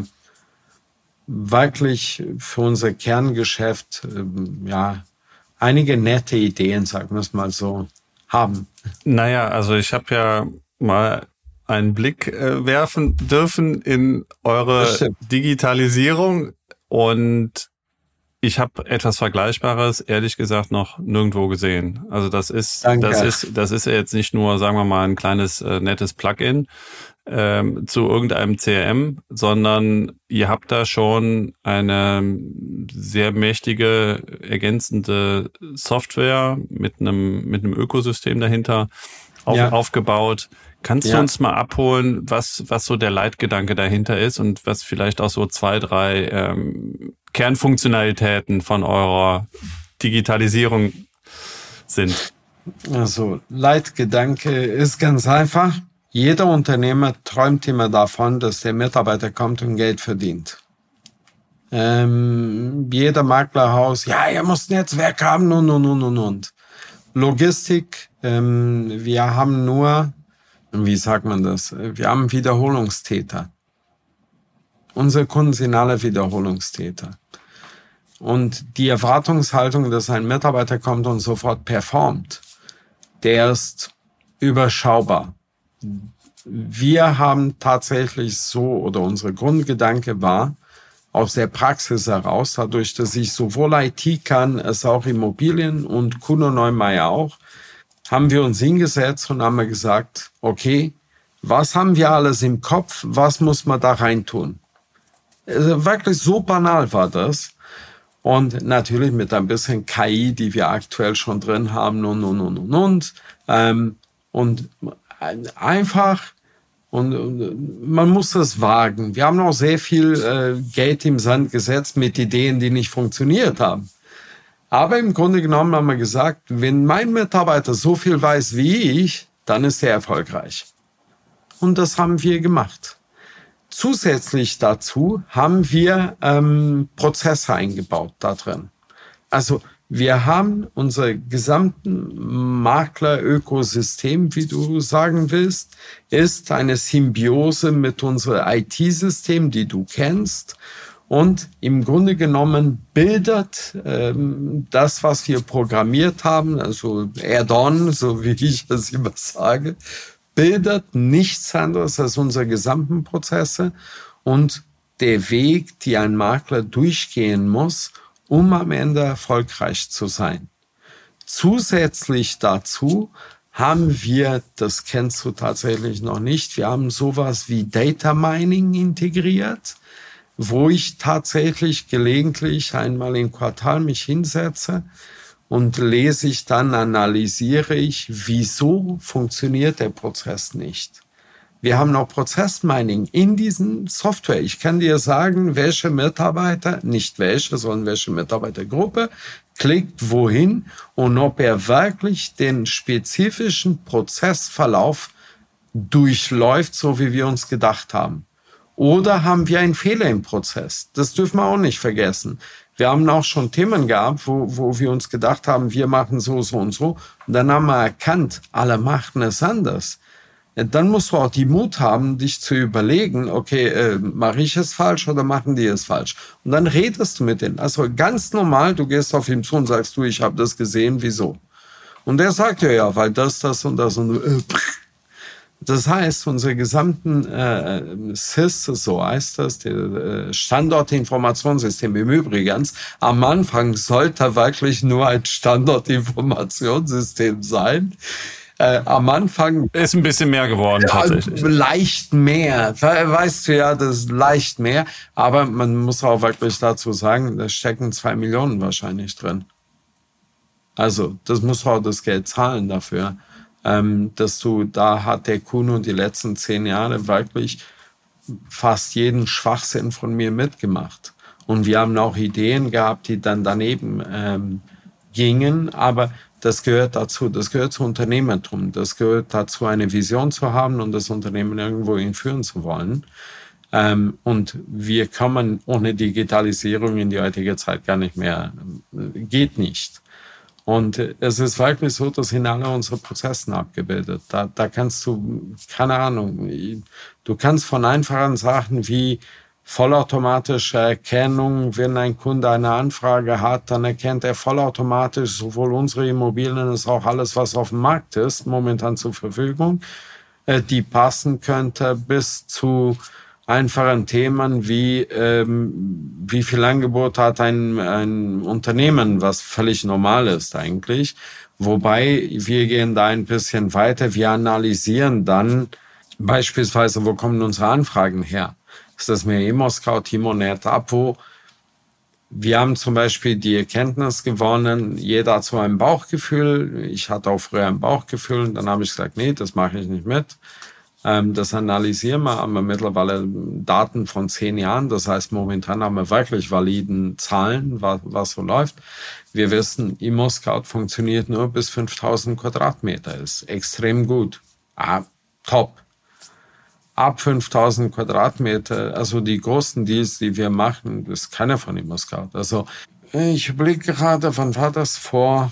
wirklich für unser Kerngeschäft, ja, einige nette Ideen, sagen wir es mal so, haben. Naja, also ich habe ja mal einen Blick äh, werfen dürfen in eure Digitalisierung und ich habe etwas Vergleichbares, ehrlich gesagt, noch nirgendwo gesehen. Also das ist, Danke. das ist, das ist ja jetzt nicht nur, sagen wir mal, ein kleines äh, nettes Plugin ähm, zu irgendeinem C R M, sondern ihr habt da schon eine sehr mächtige ergänzende Software mit einem mit einem Ökosystem dahinter auf, ja. aufgebaut. Kannst ja. du uns mal abholen, was was so der Leitgedanke dahinter ist und was vielleicht auch so zwei, drei ähm, Kernfunktionalitäten von eurer Digitalisierung sind? Also Leitgedanke ist ganz einfach. Jeder Unternehmer träumt immer davon, dass der Mitarbeiter kommt und Geld verdient. Ähm, jeder Maklerhaus, ja, ihr müsst ein Netzwerk haben und, und, und, und, und. Logistik, ähm, wir haben nur, wie sagt man das, wir haben Wiederholungstäter. Unsere Kunden sind alle Wiederholungstäter. Und die Erwartungshaltung, dass ein Mitarbeiter kommt und sofort performt, der ist überschaubar. Wir haben tatsächlich so, oder unser Grundgedanke war, aus der Praxis heraus, dadurch, dass ich sowohl I T kann, als auch Immobilien und Kuno Neumeier auch, haben wir uns hingesetzt und haben gesagt, okay, was haben wir alles im Kopf, was muss man da rein tun? Also wirklich so banal war das. Und natürlich mit ein bisschen K I, die wir aktuell schon drin haben und, und, und, und, und. Ähm, und einfach, und, und man muss das wagen. Wir haben auch sehr viel äh, Geld im Sand gesetzt mit Ideen, die nicht funktioniert haben. Aber im Grunde genommen haben wir gesagt, wenn mein Mitarbeiter so viel weiß wie ich, dann ist er erfolgreich. Und das haben wir gemacht. Zusätzlich dazu haben wir ähm, Prozesse eingebaut da drin. Also wir haben unser gesamten Makler-Ökosystem, wie du sagen willst, ist eine Symbiose mit unserem I T-System, die du kennst. Und im Grunde genommen bildet ähm, das, was wir programmiert haben, also Add-on, so wie ich das immer sage, bildet nichts anderes als unsere gesamten Prozesse und der Weg, die ein Makler durchgehen muss, um am Ende erfolgreich zu sein. Zusätzlich dazu haben wir, das kennst du tatsächlich noch nicht, wir haben sowas wie Data Mining integriert, wo ich tatsächlich gelegentlich einmal im Quartal mich hinsetze und lese ich dann, analysiere ich, wieso funktioniert der Prozess nicht. Wir haben auch Prozessmining in diesen Software. Ich kann dir sagen, welche Mitarbeiter, nicht welche, sondern welche Mitarbeitergruppe klickt wohin und ob er wirklich den spezifischen Prozessverlauf durchläuft, so wie wir uns gedacht haben. Oder haben wir einen Fehler im Prozess? Das dürfen wir auch nicht vergessen. Wir haben auch schon Themen gehabt, wo, wo wir uns gedacht haben, wir machen so, so und so. Und dann haben wir erkannt, alle machen es anders. Dann musst du auch die Mut haben, dich zu überlegen, okay, äh, mache ich es falsch oder machen die es falsch? Und dann redest du mit denen. Also ganz normal, du gehst auf ihn zu und sagst, du, ich habe das gesehen, wieso? Und der sagt ja, ja, weil das, das und das und äh, das heißt, unsere gesamten äh, S I S, so heißt das, die äh, Standortinformationssystem im Übrigen, am Anfang sollte wirklich nur ein Standortinformationssystem sein. Äh, am Anfang ist ein bisschen mehr geworden, tatsächlich. Ja, leicht mehr. Weißt du ja, das ist leicht mehr. Aber man muss auch wirklich dazu sagen, da stecken zwei Millionen wahrscheinlich drin. Also, das muss auch das Geld zahlen dafür. Ähm, dass du, da hat der Kuno die letzten zehn Jahre wirklich fast jeden Schwachsinn von mir mitgemacht. Und wir haben auch Ideen gehabt, die dann daneben ähm, gingen, aber das gehört dazu, das gehört zu Unternehmertum, das gehört dazu, eine Vision zu haben und das Unternehmen irgendwo führen zu wollen. Ähm, und wir kommen ohne Digitalisierung in die heutige Zeit gar nicht mehr, geht nicht. Und es ist wirklich so, dass in alle unsere Prozessen abgebildet. Da, da kannst du, keine Ahnung, du kannst von einfachen Sachen wie vollautomatische Erkennung, wenn ein Kunde eine Anfrage hat, dann erkennt er vollautomatisch sowohl unsere Immobilien als auch alles, was auf dem Markt ist, momentan zur Verfügung, die passen könnte, bis zu einfachen Themen wie ähm, wie viel Angebot hat ein, ein Unternehmen, was völlig normal ist eigentlich. Wobei wir gehen da ein bisschen weiter. Wir analysieren dann beispielsweise, wo kommen unsere Anfragen her? Ist das mehr ImmoScout, Timonet, Apo? Wir haben zum Beispiel die Erkenntnis gewonnen, jeder hat so ein Bauchgefühl. Ich hatte auch früher ein Bauchgefühl und dann habe ich gesagt, nee, das mache ich nicht mit. Ähm, das analysieren wir, haben wir mittlerweile Daten von zehn Jahren. Das heißt, momentan haben wir wirklich validen Zahlen, was, was so läuft. Wir wissen, ImmoScout funktioniert nur bis fünftausend Quadratmeter. Ist extrem gut. Ah, top. Ab fünftausend Quadratmeter, also die großen Deals, die wir machen, das ist keiner von ImmoScout. Also ich überlege gerade, wann war das? Vor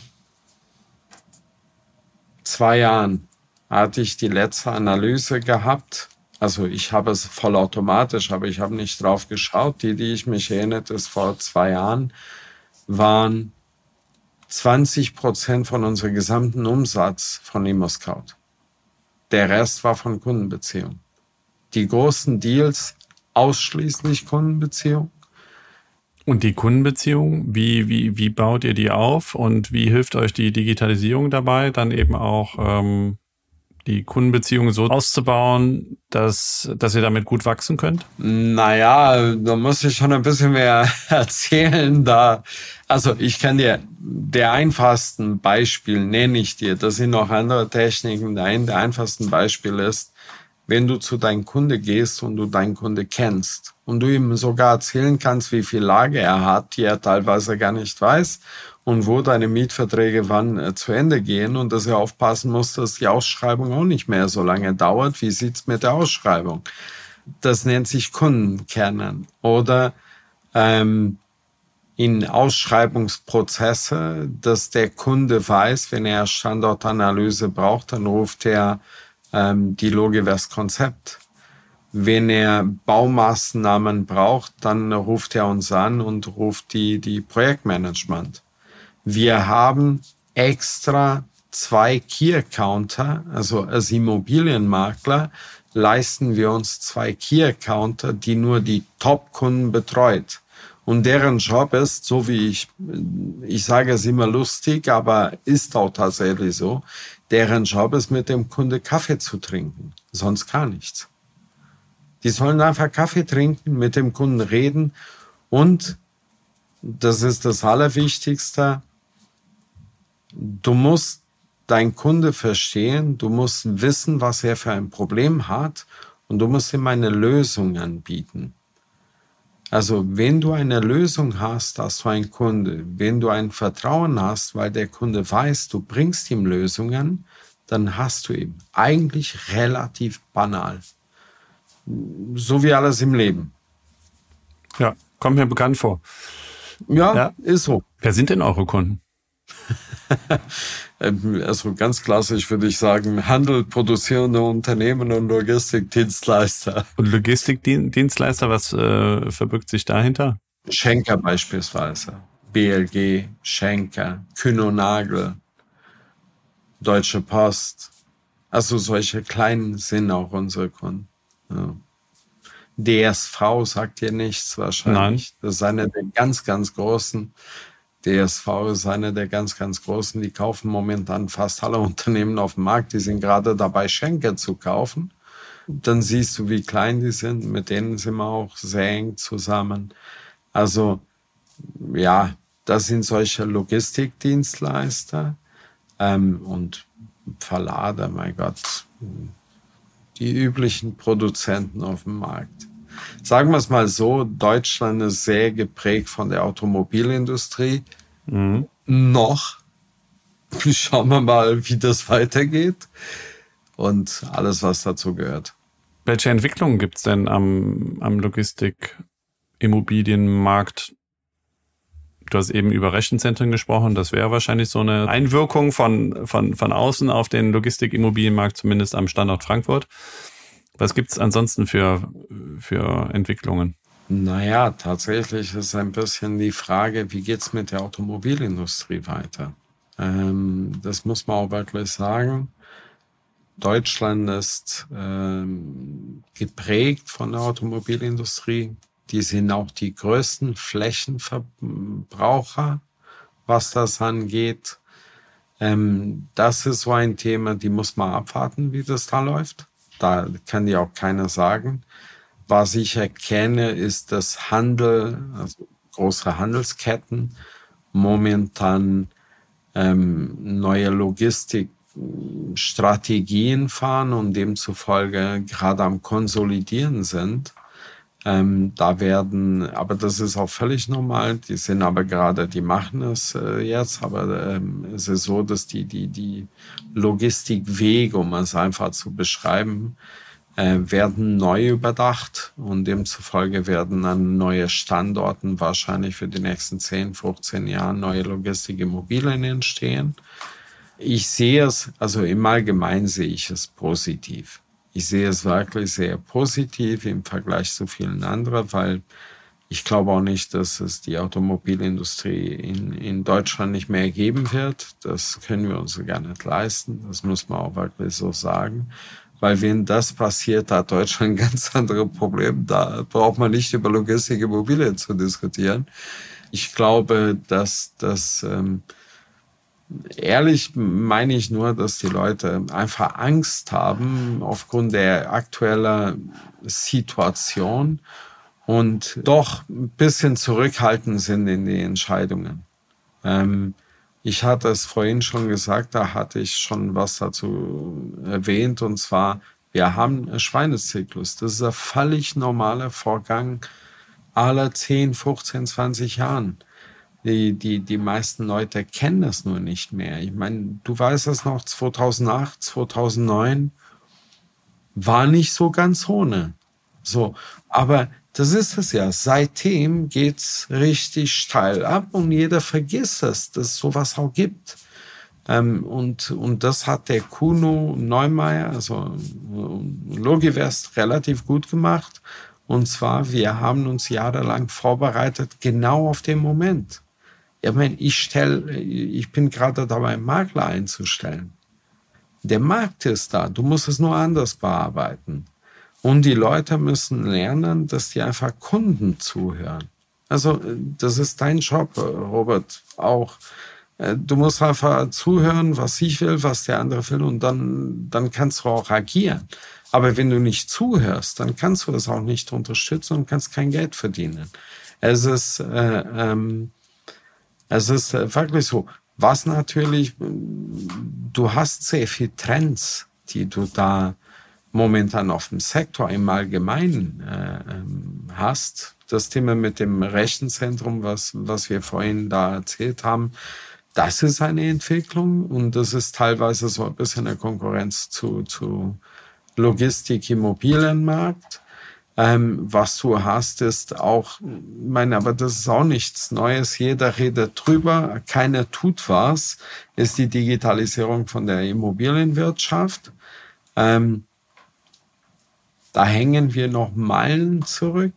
zwei Jahren hatte ich die letzte Analyse gehabt. Also ich habe es vollautomatisch, aber ich habe nicht drauf geschaut. Die, die ich mich erinnerte, ist vor zwei Jahren, waren zwanzig Prozent von unserem gesamten Umsatz von ImmoScout. Der Rest war von Kundenbeziehungen. Die großen Deals ausschließlich Kundenbeziehung. Und die Kundenbeziehung, wie, wie, wie baut ihr die auf und wie hilft euch die Digitalisierung dabei, dann eben auch ähm, die Kundenbeziehung so auszubauen, dass, dass ihr damit gut wachsen könnt? Naja, da muss ich schon ein bisschen mehr erzählen. Da, also ich kann dir der einfachsten Beispiel nenne ich dir. Das sind noch andere Techniken. Der, der einfachsten Beispiel ist, wenn du zu deinem Kunde gehst und du deinen Kunde kennst und du ihm sogar erzählen kannst, wie viel Lage er hat, die er teilweise gar nicht weiß und wo deine Mietverträge wann äh, zu Ende gehen und dass er aufpassen muss, dass die Ausschreibung auch nicht mehr so lange dauert. Wie sieht's mit der Ausschreibung? Das nennt sich Kundenkennen. Oder ähm, in Ausschreibungsprozesse, dass der Kunde weiß, wenn er Standortanalyse braucht, dann ruft er die Logivest Konzept. Wenn er Baumaßnahmen braucht, dann ruft er uns an und ruft die, die Projektmanagement. Wir haben extra zwei Key-Accounter, also als Immobilienmakler, leisten wir uns zwei Key-Accounter, die nur die Top-Kunden betreut. Und deren Job ist, so wie ich, ich sage es immer lustig, aber ist auch tatsächlich so, deren Job ist, mit dem Kunde Kaffee zu trinken, sonst gar nichts. Die sollen einfach Kaffee trinken, mit dem Kunden reden und, das ist das Allerwichtigste, du musst deinen Kunde verstehen, du musst wissen, was er für ein Problem hat und du musst ihm eine Lösung anbieten. Also wenn du eine Lösung hast, hast du einen Kunde. Wenn du ein Vertrauen hast, weil der Kunde weiß, du bringst ihm Lösungen, dann hast du ihn. Eigentlich relativ banal. So wie alles im Leben. Ja, kommt mir bekannt vor. Ja, ja, ist so. Wer sind denn eure Kunden? Also ganz klassisch würde ich sagen, Handel, produzierende Unternehmen und Logistikdienstleister. Und Logistikdienstleister, was äh, verbirgt sich dahinter? Schenker beispielsweise, B L G, Schenker, Kühn und Nagel, Deutsche Post. Also solche kleinen sind auch unsere Kunden. Ja. D S V sagt dir nichts wahrscheinlich. Nein. Das ist einer der ganz, ganz großen. D S V ist einer der ganz, ganz großen. Die kaufen momentan fast alle Unternehmen auf dem Markt. Die sind gerade dabei, Schenker zu kaufen. Dann siehst du, wie klein die sind. Mit denen sind wir auch sehr eng zusammen. Also, ja, das sind solche Logistikdienstleister. Ähm, und Verlader, mein Gott, die üblichen Produzenten auf dem Markt. Sagen wir es mal so, Deutschland ist sehr geprägt von der Automobilindustrie. Mhm. Noch. Schauen wir mal, wie das weitergeht. Und alles, was dazu gehört. Welche Entwicklungen gibt es denn am, am Logistik-Immobilienmarkt? Du hast eben über Rechenzentren gesprochen. Das wäre wahrscheinlich so eine Einwirkung von, von, von außen auf den Logistik-Immobilienmarkt, zumindest am Standort Frankfurt. Was gibt es ansonsten für, für Entwicklungen? Naja, tatsächlich ist ein bisschen die Frage, wie geht es mit der Automobilindustrie weiter? Ähm, das muss man auch wirklich sagen. Deutschland ist ähm, geprägt von der Automobilindustrie. Die sind auch die größten Flächenverbraucher, was das angeht. Ähm, das ist so ein Thema, die muss man abwarten, wie das da läuft. Da kann dir auch keiner sagen. Was ich erkenne, ist, dass Handel, also große Handelsketten, momentan ähm, neue Logistikstrategien fahren und demzufolge gerade am Konsolidieren sind. Ähm, da werden, aber das ist auch völlig normal, die sind aber gerade, die machen es äh, jetzt, aber ähm, es ist so, dass die, die, die Logistikwege, um es einfach zu beschreiben, äh, werden neu überdacht und demzufolge werden an neue Standorten wahrscheinlich für die nächsten zehn, fünfzehn Jahre neue Logistikimmobilien entstehen. Ich sehe es, also im Allgemeinen sehe ich es positiv. Ich sehe es wirklich sehr positiv im Vergleich zu vielen anderen, weil ich glaube auch nicht, dass es die Automobilindustrie in, in Deutschland nicht mehr geben wird. Das können wir uns gar nicht leisten. Das muss man auch wirklich so sagen. Weil wenn das passiert, hat Deutschland ein ganz anderes Problem. Da braucht man nicht über Logistikimmobilien zu diskutieren. Ich glaube, dass das... Ähm, Ehrlich meine ich nur, dass die Leute einfach Angst haben aufgrund der aktuellen Situation und doch ein bisschen zurückhaltend sind in den Entscheidungen. Ähm, ich hatte es vorhin schon gesagt, da hatte ich schon was dazu erwähnt, und zwar, wir haben einen Schweinezyklus. Das ist ein völlig normaler Vorgang aller zehn, fünfzehn, zwanzig Jahren. Die, die, die meisten Leute kennen das nur nicht mehr. Ich meine, du weißt es noch, zweitausendacht, zweitausendneun war nicht so ganz ohne. So, aber das ist es ja. Seitdem geht's richtig steil ab und jeder vergisst es, dass es sowas auch gibt. Ähm, und, und das hat der Kuno Neumeier, also Logivest, relativ gut gemacht. Und zwar, wir haben uns jahrelang vorbereitet, genau auf den Moment. Ich meine, ich stell, ich bin gerade dabei, einen Makler einzustellen. Der Markt ist da, du musst es nur anders bearbeiten. Und die Leute müssen lernen, dass die einfach Kunden zuhören. Also das ist dein Job, Robert, auch. Du musst einfach zuhören, was ich will, was der andere will, und dann, dann kannst du auch agieren. Aber wenn du nicht zuhörst, dann kannst du das auch nicht unterstützen und kannst kein Geld verdienen. Es ist, äh, ähm, es ist wirklich so. Was natürlich, du hast sehr viele Trends, die du da momentan auf dem Sektor im Allgemeinen äh, hast. Das Thema mit dem Rechenzentrum, was, was wir vorhin da erzählt haben, das ist eine Entwicklung, und das ist teilweise so ein bisschen eine Konkurrenz zu, zu Logistik, Immobilienmarkt. Ähm, was du hast, ist auch, ich meine, aber das ist auch nichts Neues. Jeder redet drüber, keiner tut was, ist die Digitalisierung von der Immobilienwirtschaft. Ähm, da hängen wir noch Meilen zurück.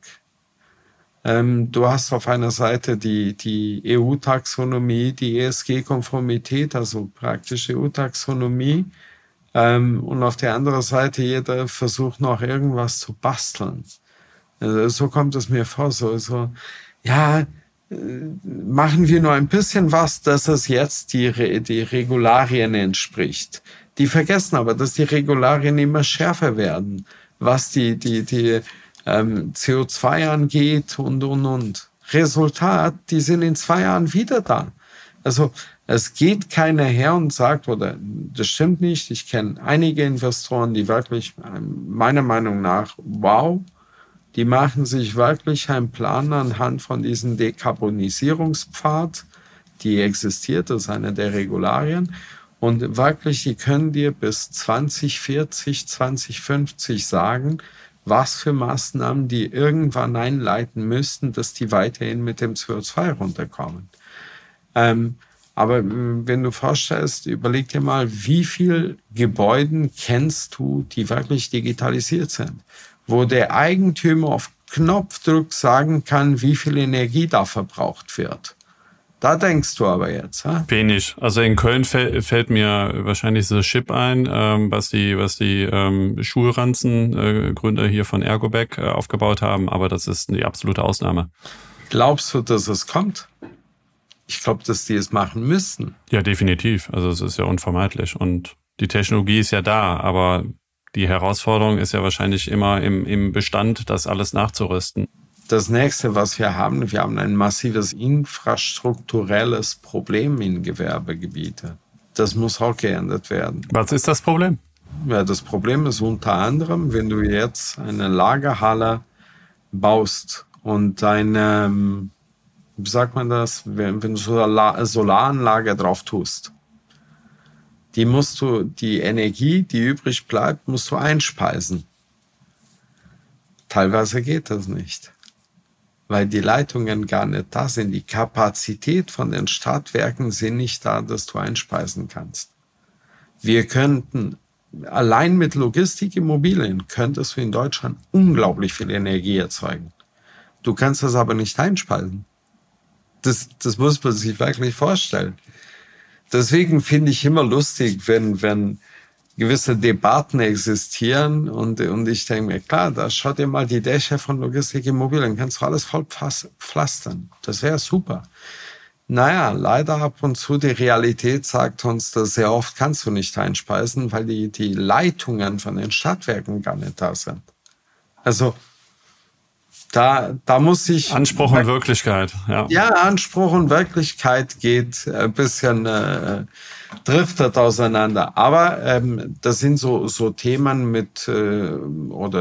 Ähm, du hast auf einer Seite die, die E U-Taxonomie, die E S G-Konformität, also praktisch E U-Taxonomie. Ähm, und auf der anderen Seite jeder versucht noch irgendwas zu basteln. Also so kommt es mir vor, so, so ja, äh, machen wir nur ein bisschen was, dass es jetzt die, Re- die Regularien entspricht. Die vergessen aber, dass die Regularien immer schärfer werden, was die, die, die ähm, C O zwei angeht und, und, und. Resultat, die sind in zwei Jahren wieder da. Also es geht keiner her und sagt, oder das stimmt nicht, ich kenne einige Investoren, die wirklich, meiner Meinung nach, wow, die machen sich wirklich einen Plan anhand von diesem Dekarbonisierungspfad, die existiert, das ist eine der Regularien, und wirklich, die können dir bis zwanzig vierzig, zwanzig fünfzig sagen, was für Maßnahmen die irgendwann einleiten müssten, dass die weiterhin mit dem C O zwei runterkommen. Ähm, Aber wenn du vorstellst, überleg dir mal, wie viele Gebäude kennst du, die wirklich digitalisiert sind, wo der Eigentümer auf Knopfdruck sagen kann, wie viel Energie da verbraucht wird. Da denkst du aber jetzt. Ha? Wenig. Also in Köln fällt, fällt mir wahrscheinlich so Chip ein, ähm, was die, was die ähm, Schulranzen-Gründer äh, hier von Ergobag äh, aufgebaut haben, aber das ist die absolute Ausnahme. Glaubst du, dass es kommt? Ich glaube, dass die es machen müssen. Ja, definitiv. Also es ist ja unvermeidlich und die Technologie ist ja da, aber die Herausforderung ist ja wahrscheinlich immer im, im Bestand, das alles nachzurüsten. Das nächste, was wir haben, wir haben ein massives infrastrukturelles Problem in Gewerbegebiete. Das muss auch geändert werden. Was ist das Problem? Ja, das Problem ist unter anderem, wenn du jetzt eine Lagerhalle baust und deine, wie sagt man das, wenn, wenn du so eine Solaranlage drauf tust, die musst du, die Energie, die übrig bleibt, musst du einspeisen. Teilweise geht das nicht, weil die Leitungen gar nicht da sind. Die Kapazität von den Stadtwerken sind nicht da, dass du einspeisen kannst. Wir könnten, allein mit Logistikimmobilien könntest du in Deutschland unglaublich viel Energie erzeugen. Du kannst das aber nicht einspeisen. Das, das muss man sich wirklich vorstellen. Deswegen finde ich immer lustig, wenn, wenn gewisse Debatten existieren und, und ich denke mir, klar, da schau dir mal die Dächer von Logistikimmobilien, kannst du alles voll pflastern. Das wäre super. Naja, leider ab und zu die Realität sagt uns, dass sehr oft kannst du nicht einspeisen, weil die, die Leitungen von den Stadtwerken gar nicht da sind. Also da, da muss ich... Anspruch und Wirklichkeit, ja. Ja, Anspruch und Wirklichkeit geht ein bisschen... Äh, driftet auseinander. Aber ähm, das sind so, so Themen mit, äh, oder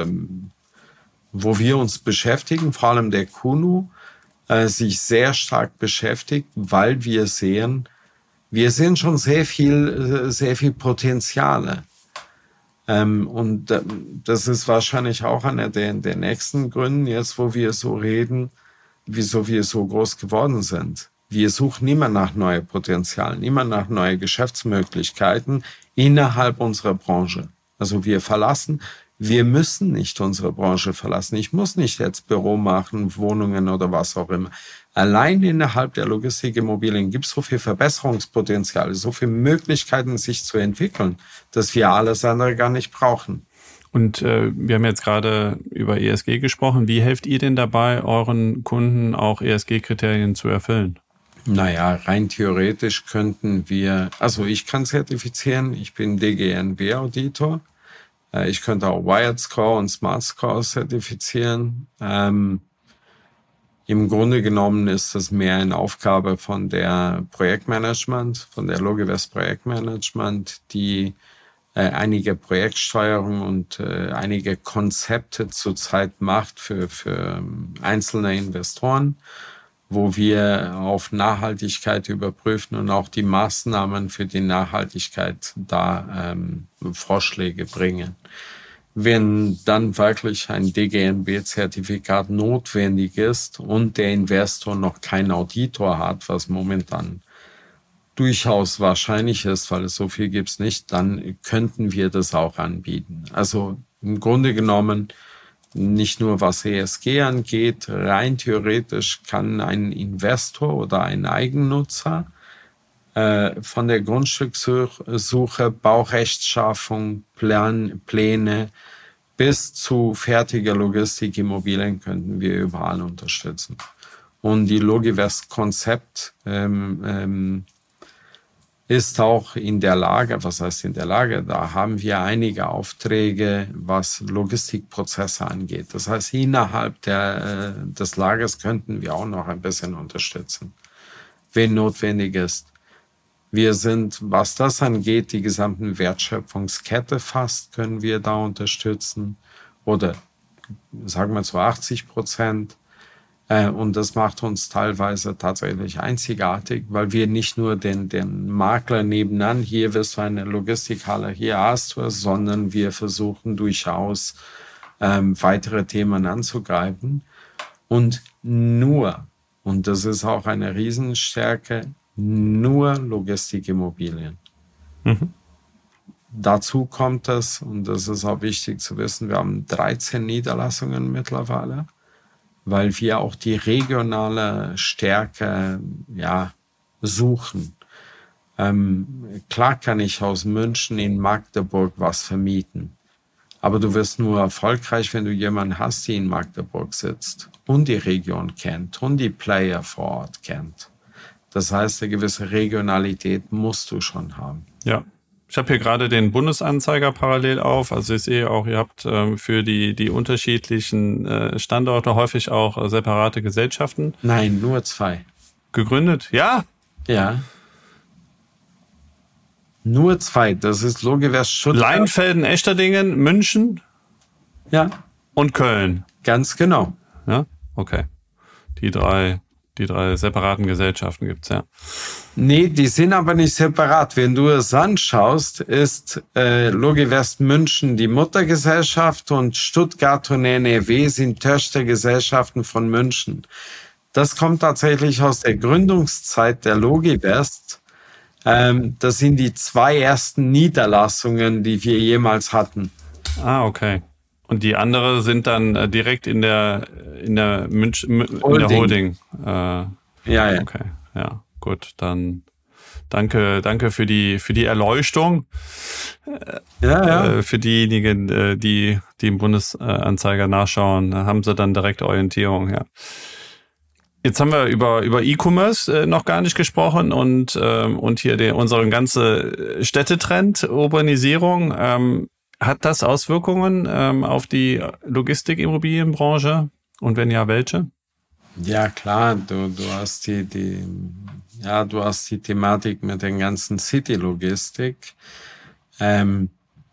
wo wir uns beschäftigen, vor allem der Kuno, äh, sich sehr stark beschäftigt, weil wir sehen, wir sehen schon sehr viel, sehr viel Potenziale. Ähm, und äh, das ist wahrscheinlich auch einer der, der nächsten Gründe, jetzt wo wir so reden, wieso wir so groß geworden sind. Wir suchen immer nach neuen Potenzialen, immer nach neuen Geschäftsmöglichkeiten innerhalb unserer Branche. Also wir verlassen, wir müssen nicht unsere Branche verlassen. Ich muss nicht jetzt Büro machen, Wohnungen oder was auch immer. Allein innerhalb der Logistikimmobilien gibt es so viel Verbesserungspotenzial, so viele Möglichkeiten, sich zu entwickeln, dass wir alles andere gar nicht brauchen. Und äh, wir haben jetzt gerade über E S G gesprochen. Wie helft ihr denn dabei, euren Kunden auch E S G-Kriterien zu erfüllen? Naja, rein theoretisch könnten wir, also ich kann zertifizieren, ich bin D G N B-Auditor. Äh, ich könnte auch Wired Score und Smart Score zertifizieren. Ähm, Im Grunde genommen ist das mehr eine Aufgabe von der Projektmanagement, von der Logivest Projektmanagement, die äh, einige Projektsteuerung und äh, einige Konzepte zurzeit macht für, für einzelne Investoren, wo wir auf Nachhaltigkeit überprüfen und auch die Maßnahmen für die Nachhaltigkeit da ähm, Vorschläge bringen. Wenn dann wirklich ein D G N B-Zertifikat notwendig ist und der Investor noch keinen Auditor hat, was momentan durchaus wahrscheinlich ist, weil es so viel gibt es nicht, dann könnten wir das auch anbieten. Also im Grunde genommen, nicht nur was E S G angeht, rein theoretisch kann ein Investor oder ein Eigennutzer äh, von der Grundstückssuche, Baurechtsschaffung, Plan, Pläne bis zu fertiger Logistikimmobilien könnten wir überall unterstützen. Und die Logivest-Konzept ähm, ähm, ist auch in der Lage, was heißt in der Lage, da haben wir einige Aufträge, was Logistikprozesse angeht. Das heißt, innerhalb der, äh, des Lagers könnten wir auch noch ein bisschen unterstützen, wenn notwendig ist. Wir sind, was das angeht, die gesamten Wertschöpfungskette fast können wir da unterstützen oder sagen wir zu achtzig Prozent. Und das macht uns teilweise tatsächlich einzigartig, weil wir nicht nur den, den Makler nebenan, hier wirst du eine Logistikhalle, hier hast du es, sondern wir versuchen durchaus ähm, weitere Themen anzugreifen. Und nur, und das ist auch eine Riesenstärke, nur Logistikimmobilien. Mhm. Dazu kommt es, und das ist auch wichtig zu wissen, wir haben dreizehn Niederlassungen mittlerweile, weil wir auch die regionale Stärke ja, suchen. Ähm, klar kann ich aus München in Magdeburg was vermieten, aber du wirst nur erfolgreich, wenn du jemanden hast, der in Magdeburg sitzt und die Region kennt und die Player vor Ort kennt. Das heißt, eine gewisse Regionalität musst du schon haben. Ja. Ich habe hier gerade den Bundesanzeiger parallel auf. Also ich sehe auch, ihr habt ähm, für die die unterschiedlichen äh, Standorte häufig auch äh, separate Gesellschaften. Nein, nur zwei. Gegründet? Ja? Ja. Nur zwei. Das ist Logivest Stuttgart. Leinfelden, Echterdingen, München. Ja. Und Köln. Ganz genau. Ja, okay. Die drei... Die drei separaten Gesellschaften gibt's, ja. Nee, die sind aber nicht separat. Wenn du es anschaust, ist äh, Logivest München die Muttergesellschaft und Stuttgart und N R W sind Töchtergesellschaften von München. Das kommt tatsächlich aus der Gründungszeit der Logivest. Ähm, das sind die zwei ersten Niederlassungen, die wir jemals hatten. Ah, okay. Und die andere sind dann äh, direkt in der in der Münch, in Holding. der Holding. Äh, ja, ja. Okay, ja, gut, dann danke, danke für die für die Erleuchtung. Ja, ja. Äh, für diejenigen, äh, die die im Bundesanzeiger nachschauen, haben sie dann direkte Orientierung. Ja. Jetzt haben wir über über E-Commerce äh, noch gar nicht gesprochen und ähm, und hier den, unseren ganze Städtetrend, Urbanisierung. Ähm, Hat das Auswirkungen ähm, auf die Logistikimmobilienbranche? Und wenn ja, welche? Ja, klar, du, du hast die, die, ja, du hast die Thematik mit den ganzen City-Logistik. Ähm,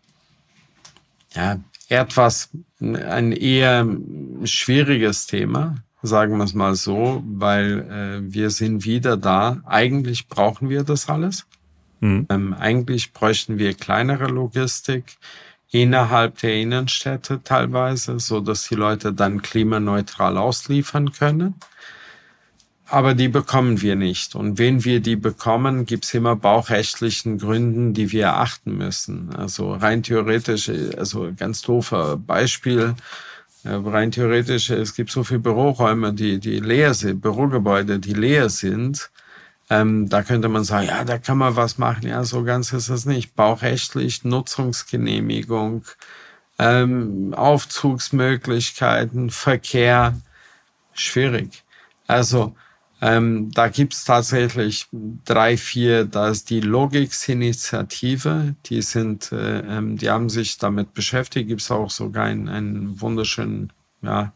ja, etwas, ein eher schwieriges Thema, sagen wir es mal so, weil äh, wir sind wieder da. Eigentlich brauchen wir das alles. Mhm. Ähm, eigentlich bräuchten wir kleinere Logistik innerhalb der Innenstädte teilweise, so dass die Leute dann klimaneutral ausliefern können. Aber die bekommen wir nicht. Und wenn wir die bekommen, gibt's immer baurechtlichen Gründen, die wir achten müssen. Also rein theoretisch, also ganz doofer Beispiel, rein theoretisch, es gibt so viele Büroräume, die, die leer sind, Bürogebäude, die leer sind. Ähm, da könnte man sagen, ja, da kann man was machen. Ja, so ganz ist es nicht. Baurechtlich, Nutzungsgenehmigung, ähm, Aufzugsmöglichkeiten, Verkehr, schwierig. Also ähm, da gibt's tatsächlich drei, vier, da ist die Logix-Initiative, die sind, äh, ähm, die haben sich damit beschäftigt, gibt's auch sogar einen, einen wunderschönen, ja,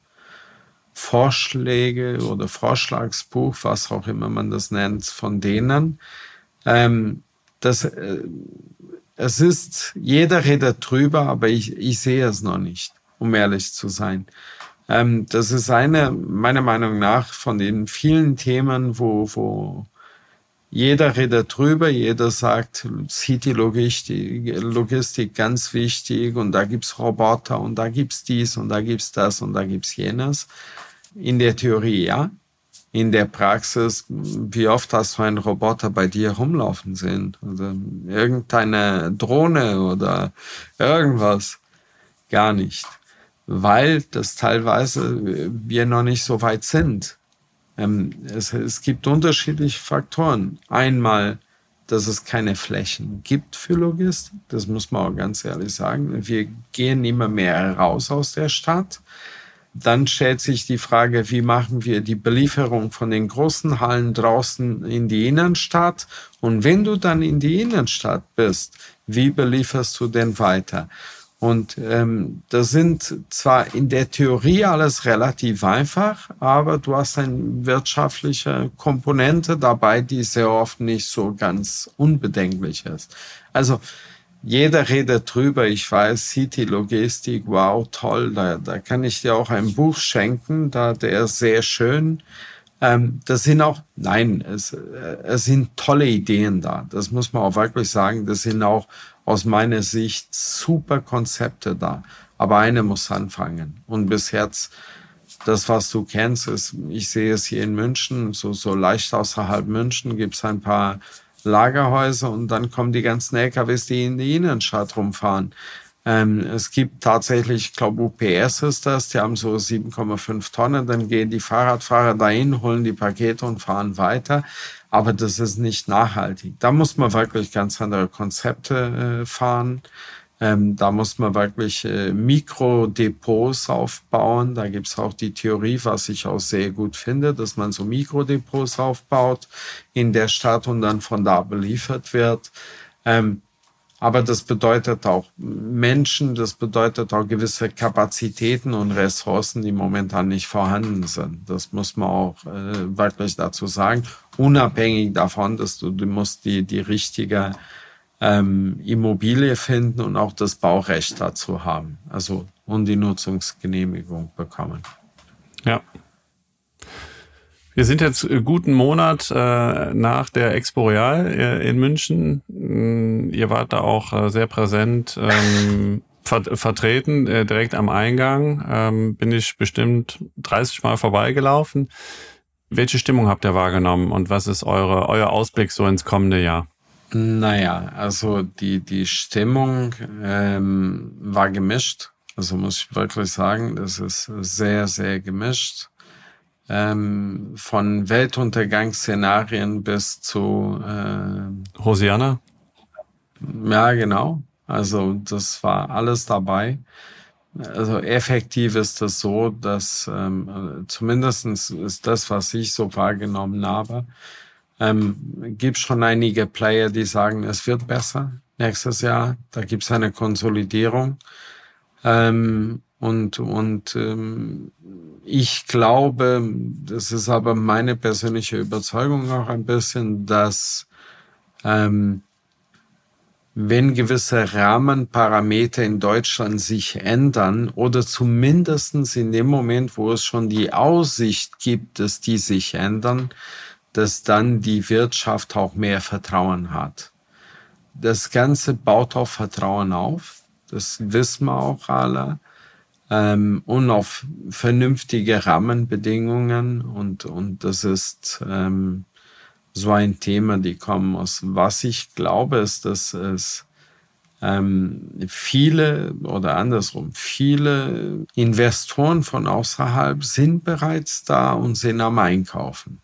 Vorschläge oder Vorschlagsbuch, was auch immer man das nennt, von denen. Ähm, das, äh, es ist, jeder redet drüber, aber ich, ich sehe es noch nicht, um ehrlich zu sein. Ähm, das ist eine, meiner Meinung nach, von den vielen Themen, wo, wo jeder redet drüber, jeder sagt, City-Logistik, Logistik ganz wichtig und da gibt's Roboter und da gibt's dies und da gibt's das und da gibt's jenes. In der Theorie ja. In der Praxis, wie oft hast du einen Roboter bei dir rumlaufen sehen? Oder irgendeine Drohne oder irgendwas? Gar nicht. Weil das teilweise wir noch nicht so weit sind. Ähm, es, es gibt unterschiedliche Faktoren. Einmal, dass es keine Flächen gibt für Logistik. Das muss man auch ganz ehrlich sagen. Wir gehen immer mehr raus aus der Stadt. Dann stellt sich die Frage, wie machen wir die Belieferung von den großen Hallen draußen in die Innenstadt? Und wenn du dann in die Innenstadt bist, wie belieferst du denn weiter? Und ähm, das sind zwar in der Theorie alles relativ einfach, aber du hast eine wirtschaftliche Komponente dabei, die sehr oft nicht so ganz unbedenklich ist. Also jeder redet drüber, ich weiß, City-Logistik, wow, toll, da, da kann ich dir auch ein Buch schenken, da der ist sehr schön. Ähm, das sind auch, nein, es, es sind tolle Ideen da, das muss man auch wirklich sagen, das sind auch aus meiner Sicht super Konzepte da, aber eine muss anfangen und bis jetzt, das was du kennst, ist, ich sehe es hier in München, so, so leicht außerhalb München gibt es ein paar Lagerhäuser und dann kommen die ganzen L K Ws, die in die Innenstadt rumfahren. Ähm, es gibt tatsächlich, ich glaube U P S ist das, die haben so sieben Komma fünf Tonnen, dann gehen die Fahrradfahrer dahin, holen die Pakete und fahren weiter. Aber das ist nicht nachhaltig. Da muss man wirklich ganz andere Konzepte äh, fahren. Ähm, da muss man wirklich äh, Mikrodepots aufbauen. Da gibt's auch die Theorie, was ich auch sehr gut finde, dass man so Mikrodepots aufbaut in der Stadt und dann von da beliefert wird. Ähm, aber das bedeutet auch Menschen, das bedeutet auch gewisse Kapazitäten und Ressourcen, die momentan nicht vorhanden sind. Das muss man auch äh, wirklich dazu sagen. Unabhängig davon, dass du, du musst die, die richtige ähm, Immobilie finden und auch das Baurecht dazu haben. Also und die Nutzungsgenehmigung bekommen. Ja. Wir sind jetzt guten Monat äh, nach der Expo Real äh, in München. Mm, ihr wart da auch äh, sehr präsent ähm, ver vertreten, äh, direkt am Eingang. Ähm, bin ich bestimmt dreißig Mal vorbeigelaufen. Welche Stimmung habt ihr wahrgenommen und was ist eure euer Ausblick so ins kommende Jahr? Naja, also die, die Stimmung ähm, war gemischt. Also muss ich wirklich sagen, das ist sehr, sehr gemischt. Ähm, von Weltuntergangsszenarien bis zu äh, Hosianna? Ja, genau. Also das war alles dabei. Also effektiv ist das so, dass ähm, zumindest ist das, was ich so wahrgenommen habe, ähm, gibt schon einige Player, die sagen, es wird besser nächstes Jahr. Da gibt es eine Konsolidierung. Ähm, und und ähm, ich glaube, das ist aber meine persönliche Überzeugung auch ein bisschen, dass ähm, wenn gewisse Rahmenparameter in Deutschland sich ändern oder zumindestens in dem Moment, wo es schon die Aussicht gibt, dass die sich ändern, dass dann die Wirtschaft auch mehr Vertrauen hat. Das Ganze baut auf Vertrauen auf, das wissen wir auch alle, ähm, und auf vernünftige Rahmenbedingungen und, und das ist ähm, so ein Thema, die kommen aus. Was ich glaube, ist, dass es ähm, viele oder andersrum, viele Investoren von außerhalb sind bereits da und sind am Einkaufen.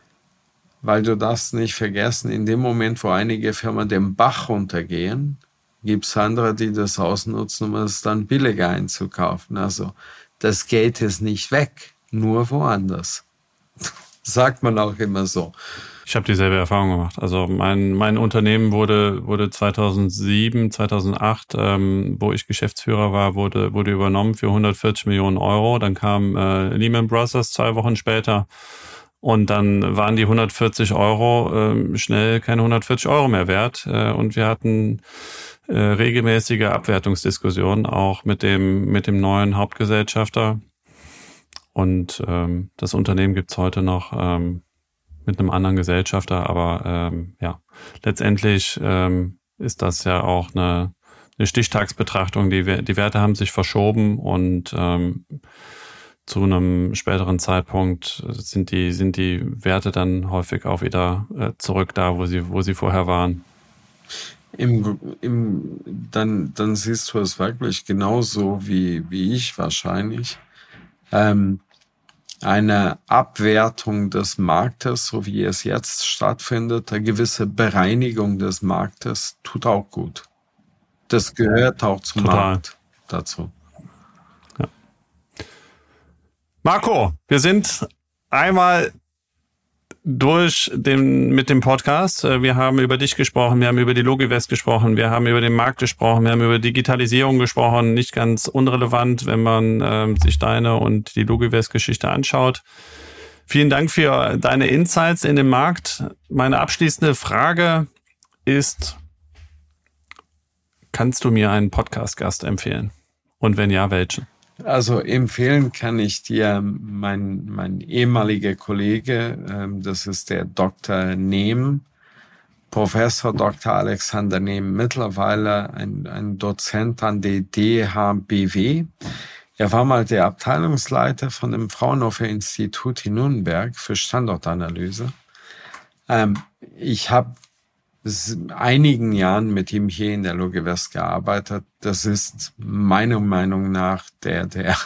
Weil du darfst nicht vergessen, in dem Moment, wo einige Firmen den Bach runtergehen, Gibt es andere, die das ausnutzen, um es dann billiger einzukaufen. Also das Geld ist nicht weg, nur woanders. Sagt man auch immer so. Ich habe dieselbe Erfahrung gemacht. Also mein mein Unternehmen wurde wurde zweitausendsieben, zweitausendacht, ähm, wo ich Geschäftsführer war, wurde wurde übernommen für hundertvierzig Millionen Euro. Dann kam äh, Lehman Brothers zwei Wochen später und dann waren die hundertvierzig Euro äh, schnell keine hundertvierzig Euro mehr wert. Äh, und wir hatten äh, regelmäßige Abwertungsdiskussionen auch mit dem mit dem neuen Hauptgesellschafter. Und ähm, das Unternehmen gibt's heute noch. Ähm, mit einem anderen Gesellschafter, aber ähm, ja, letztendlich ähm, ist das ja auch eine, eine Stichtagsbetrachtung. Die, die Werte haben sich verschoben und ähm, zu einem späteren Zeitpunkt sind die sind die Werte dann häufig auch wieder äh, zurück da, wo sie wo sie vorher waren. Im, im, dann dann siehst du es wirklich genauso wie wie ich wahrscheinlich. Ähm, Eine Abwertung des Marktes, so wie es jetzt stattfindet, eine gewisse Bereinigung des Marktes, tut auch gut. Das gehört auch zum Total. Markt dazu. Ja. Marco, wir sind einmal durch den, mit dem Podcast. Wir haben über dich gesprochen, wir haben über die Logivest gesprochen, wir haben über den Markt gesprochen, wir haben über Digitalisierung gesprochen. Nicht ganz unrelevant, wenn man ähm, sich deine und die Logivest-Geschichte anschaut. Vielen Dank für deine Insights in den Markt. Meine abschließende Frage ist, kannst du mir einen Podcast-Gast empfehlen? Und wenn ja, welchen? Also empfehlen kann ich dir mein, mein ehemaliger Kollege, ähm, das ist der Doktor Nehm, Professor Doktor Alexander Nehm, mittlerweile ein, ein Dozent an der D H B W. Er war mal der Abteilungsleiter von dem Fraunhofer Institut in Nürnberg für Standortanalyse. Ähm, ich habe einigen Jahren mit ihm hier in der Logivest gearbeitet. Das ist meiner Meinung nach der, der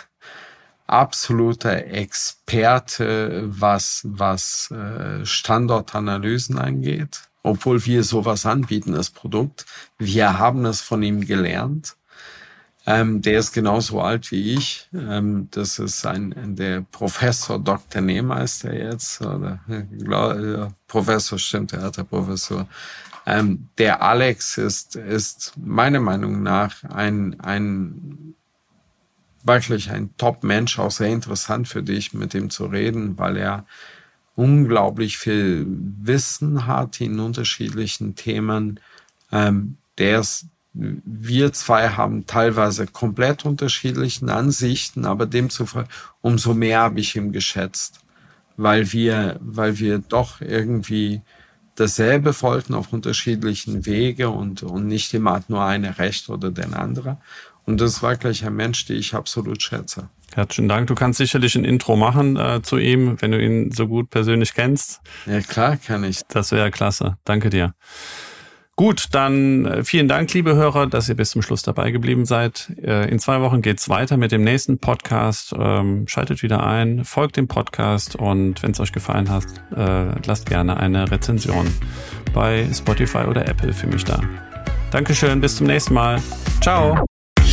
absolute Experte, was, was äh, Standortanalysen angeht. Obwohl wir sowas anbieten, das Produkt. Wir haben es von ihm gelernt. Ähm, der ist genauso alt wie ich. Ähm, das ist ein, der Professor Doktor Nehm heißt er jetzt. Oder, äh, Professor, stimmt, er hat der Professor. Ähm, der Alex ist, ist meiner Meinung nach ein, ein, wirklich ein Top-Mensch, auch sehr interessant für dich, mit ihm zu reden, weil er unglaublich viel Wissen hat in unterschiedlichen Themen. Ähm, der ist, wir zwei haben teilweise komplett unterschiedlichen Ansichten, aber demzufolge umso mehr habe ich ihn geschätzt, weil wir, weil wir doch irgendwie dasselbe wollten auf unterschiedlichen Wege und, und nicht immer hat nur eine recht oder den andere. Und das war gleich ein Mensch, den ich absolut schätze. Herzlichen Dank. Du kannst sicherlich ein Intro machen äh, zu ihm, wenn du ihn so gut persönlich kennst. Ja, klar kann ich. Das wäre klasse. Danke dir. Gut, dann vielen Dank, liebe Hörer, dass ihr bis zum Schluss dabei geblieben seid. In zwei Wochen geht's weiter mit dem nächsten Podcast. Schaltet wieder ein, folgt dem Podcast und wenn es euch gefallen hat, lasst gerne eine Rezension bei Spotify oder Apple für mich da. Dankeschön, bis zum nächsten Mal. Ciao.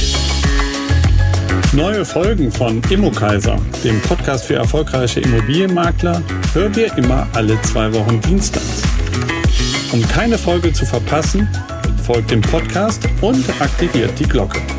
Neue Folgen von ImmoKaiser, dem Podcast für erfolgreiche Immobilienmakler, hört ihr immer alle zwei Wochen dienstags. Um keine Folge zu verpassen, folgt dem Podcast und aktiviert die Glocke.